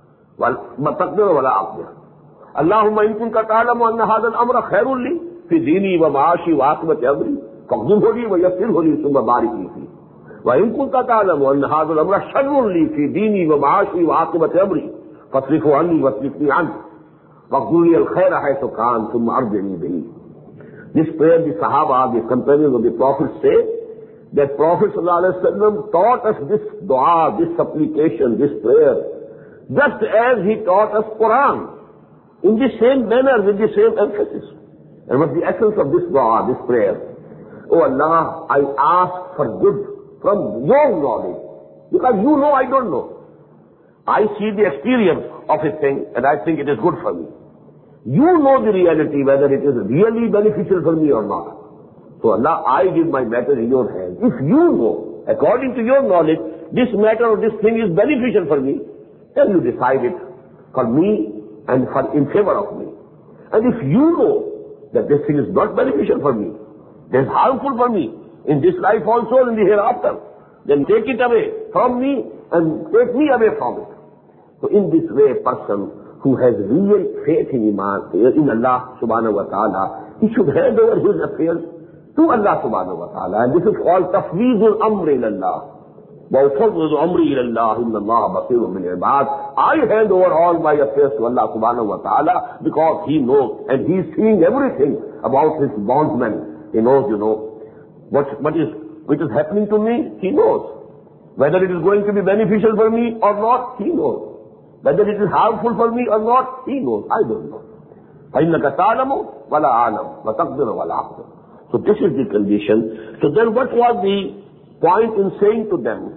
wa taqdiru wa la aqdir. Allahumma in kunta ta'lamu anna hadha al-amra khairun li fi dini wa ma'ashi wa aqibati amri faqdirhu li wa yassirhu li thumma barik li fi. Wa in kunta ta'lamu anna hadha al-amra sharrun li fi dini wa ma'ashi wa aqibati amri fasrifu anni wasrifni anhu faqdir li al-khayra haythu kan thumma arjini bihi. This prayer, the Sahaba, the companions of the Prophet say that Prophet ﷺ taught us this dua, this supplication, this prayer, just as he taught us Quran, in the same manner, with the same emphasis. And what's the essence of this dua, this prayer? Oh Allah, I ask for good from your knowledge, because you know I don't know. I see the experience of a thing and I think it is good for me. You know the reality, whether it is really beneficial for me or not. So Allah, I give my matter in your hands. If you know, according to your knowledge, this matter or this thing is beneficial for me, then you decide it for me and for in favor of me. And if you know that this thing is not beneficial for me, it is harmful for me, in this life also and in the hereafter, then take it away from me and take me away from it. So in this way, a person who has real faith in Iman, in Allah subhanahu wa ta'ala, he should hand over his affairs to Allah subhanahu wa ta'ala. And this is called tafweezul amri ilallah. وَأُفَوِّضُ أَمْرِي إِلَى اللَّهِ إِنَّ اللَّهَ بَصِيرٌ بِالْعِبَادِ. I hand over all my affairs to Allah subhanahu wa ta'ala because He knows and He is seeing everything about His bondsmen. He knows, you know, what, what is, which is happening to me, He knows. Whether it is going to be beneficial for me or not, He knows. Whether it is harmful for me or not, He knows. I don't know. فَإِنَّكَ تَعْلَمُ وَلَا أَعْلَمُ وَتَقْدِرُ وَلَا أَقْدِرُ. So this is the condition. So then what was the point in saying to them?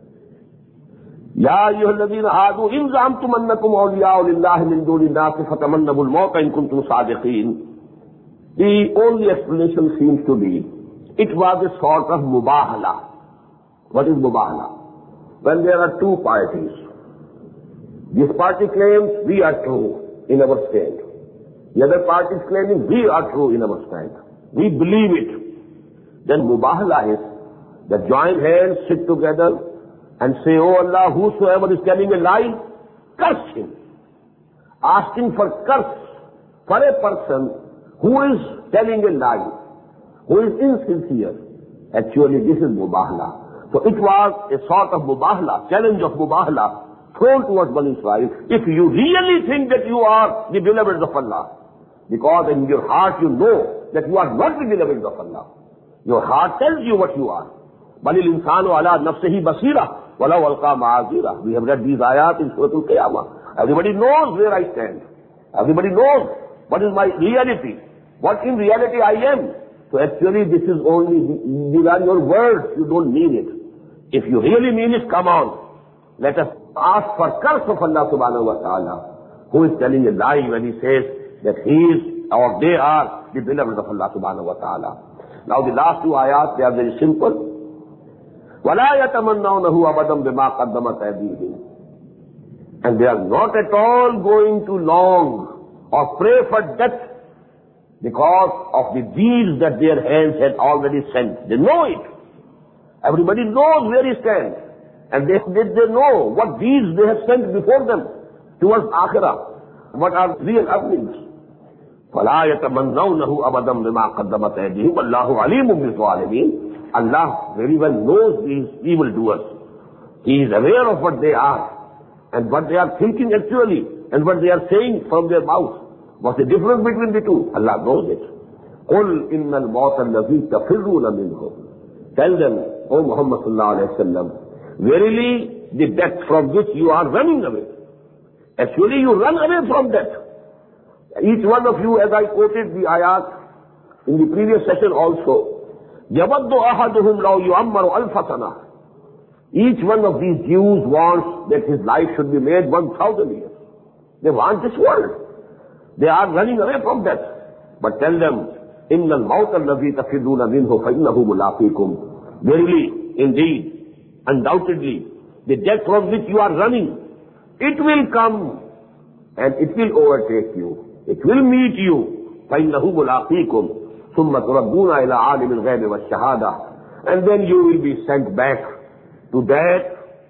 يَا أَيُّهَا الَّذِينَ آمَنُوا إِنْ زَعَمْتُمْ أَنَّكُمْ أَوْلِيَاءُ لِلَّهِ مِنْ دُونِ النَّاسِ فَتَمَنَّوُا الْمَوْتَ إِنْ كُنْتُمْ صَادِقِينَ. The only explanation seems to be, it was a sort of mubahala. What is mubahala? When there are two parties. This party claims we are true in our stand. The other party is claiming we are true in our stand. We believe it. Then mubahala is that join hands, sit together and say, oh Allah, whosoever is telling a lie, curse him. Asking for curse for a person who is telling a lie, who is insincere. Actually, this is mubahala. So it was a sort of mubahala, challenge of mubahala, thrown towards Bani Israel. If you really think that you are the beloveds of Allah, because in your heart you know that you are not the beloveds of Allah. Your heart tells you what you are. Balil insanu ala nafsihi basira walau alqa ma'azira. We have read these ayat in Surah Al-Qiyamah. Everybody knows where I stand. Everybody knows what is my reality. What in reality I am. So actually this is only, these are your words, you don't mean it. If you really mean it, come on. Let us ask for curse of Allah subhanahu wa ta'ala who is telling a lie when he says that he is or they are the beloved of Allah subhanahu wa ta'ala. Now the last two ayat, they are very simple. وَلَا يَتَمَنَّوْنَهُ أَبَدًا بِمَا قَدَّمَتْ أَيْدِيهِمْ. And they are not at all going to long or pray for death because of the deeds that their hands had already sent. They know it. Everybody knows where he stands. And they, they, they know what deeds they have sent before them towards Akhirah. What are real earnings. فَلَا يَتَمَنَّوْنَهُ أَبَدًا بِمَا قَدَّمَتْ أَيْدِيهِمْ وَاللَّهُ عَلِيمٌ بِالظَّالِمِينَ. Allah very well knows these evildoers. He is aware of what they are and what they are thinking actually and what they are saying from their mouth. What's the difference between the two? Allah knows it. قُلْ إِنَّ الْمَوْتَ الَّذِي تَفِرُّونَ مِنْهُ. Tell them, O Muhammad sallallahu alayhi wa sallam, verily the death from which you are running away. Actually you run away from death. Each one of you, as I quoted the ayat in the previous session also, يَوَدُّ أَحَدُهُمْ لَوْ يُعَمَّرُ أَلْفَ سَنَةٍ. Each one of these Jews wants that his life should be made one thousand years. They want this world. They are running away from death. But tell them, إِنَّ الْمَوْتَ الَّذِي تَفِرُّونَ مِنْهُ فَإِنَّهُ مُلَاقِيكُمْ. Verily, indeed, undoubtedly, the death from which you are running, it will come and it will overtake you. It will meet you. فَإِنَّهُ مُلَاقِيكُمْ. ثُمَّ تُرَدُّونَ إِلَىٰ عَالِمِ الْغَيْبِ وَالشَّهَادَةِ. And then you will be sent back to that,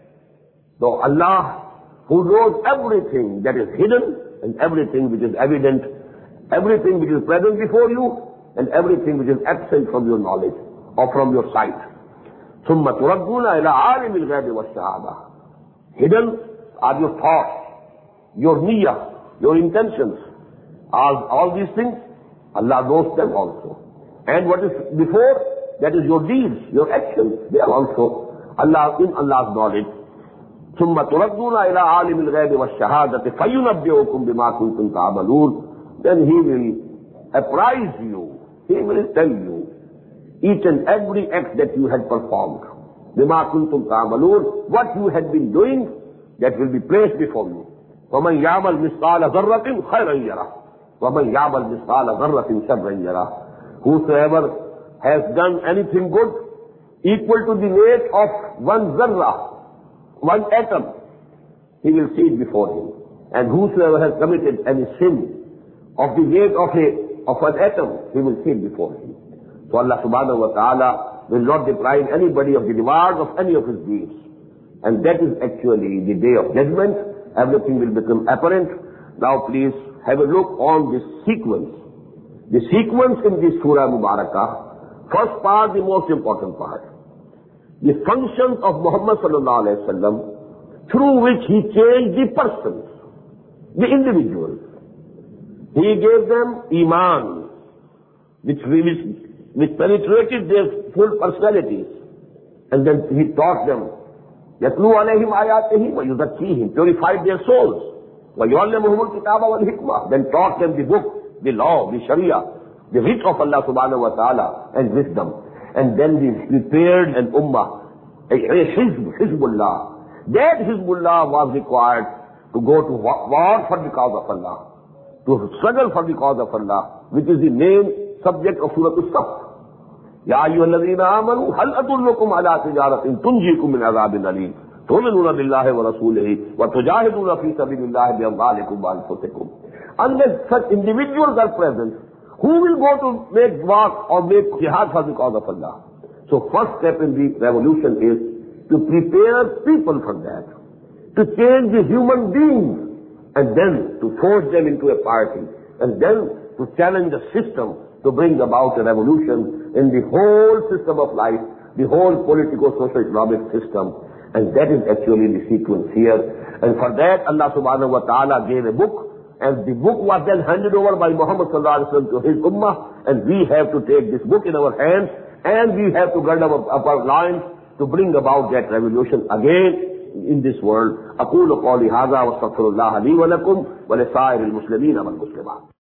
though Allah, who knows everything that is hidden and everything which is evident, everything which is present before you and everything which is absent from your knowledge or from your sight. ثُمَّ تُرَدُّونَ إِلَىٰ عَالِمِ الْغَيْبِ وَالشَّهَادَةِ. Hidden are your thoughts, your niyyah, your intentions. All, all these things, Allah knows them also. And what is before, that is your deeds, your actions, they are also Allah in Allah's knowledge. ثُمَّ تُرَدُّونَ إِلَىٰ عَالِمِ الْغَيْبِ وَالشَّهَادَةِ فَيُنَبِّئُكُمْ بِمَا كُنْتُمْ تَعْمَلُونَ. Then He will apprise you, He will tell you each and every act that you had performed. بِمَا كُنْتُمْ تَعْمَلُونَ. What you had been doing, that will be placed before you. وَمَنْ يَعْمَلْ مِثْقَالَ ذَرَّةٍ خَيْرًا يَرَهُ وَمَنْ يَعْمَلْ مِثْقَالَ ذَرَّةٍ شَرًّا يَرَهُ. Whosoever has done anything good equal to the weight of one zarrah, one atom, he will see it before him. And whosoever has committed any sin of the weight of a of an atom, he will see it before him. So Allah subhanahu wa ta'ala will not deprive anybody of the reward of any of his deeds. And that is actually the day of judgment. Everything will become apparent. Now please have a look on this sequence. The sequence in this Surah Mubarakah, first part, the most important part. The functions of Muhammad sallallahu alayhi wa sallam, through which he changed the persons, the individuals. He gave them Iman, which, which, which penetrated their full personalities. And then he taught them, يَتْلُو عَلَيْهِمْ آيَاتِهِ وَيُزَكِّيهِمْ, purified their souls. وَيُعَلِّمُهُمُ الْكِتَابَ وَالْحِكْمَةِ, then taught them the book, the law, the Sharia, the writ of Allah subhanahu wa ta'ala, and wisdom. And then he prepared an ummah, a, a hizb, Hizbullah. That Hizbullah was required to go to war for the cause of Allah, to struggle for the cause of Allah, which is the main subject of Surah As-Saff. يَا أَيُّهَا الَّذِينَ آمَنُوا هَلْ أَدُلُّكُمْ عَلَىٰ تِجَارَةٍ تُنْجِيكُمْ مِنْ عَذَابٍ أَلِيمٍ تُؤْمِنُونَ بِاللَّهِ وَرَسُولِهِ وَتُجَاهِدُونَ فِي سَبِيلِ اللَّهِ بِأَمْوَالِكُمْ وَأَنفُسِكُمْ. Unless such individuals are present, who will go to make war or make jihad for the cause of Allah? So first step in the revolution is to prepare people for that, to change the human beings, and then to force them into a party, and then to challenge the system to bring about a revolution in the whole system of life, the whole politico-socio-economic system. And that is actually the sequence here. And for that, Allah subhanahu wa ta'ala gave a book, and the book was then handed over by Muhammad sallallahu alaihi wasallam to his ummah, and we have to take this book in our hands, and we have to gird up our loins to bring about that revolution again in this world. أقول قولي هذا واستغفر الله لي ولكم ولسائر المسلمين والمسلمات.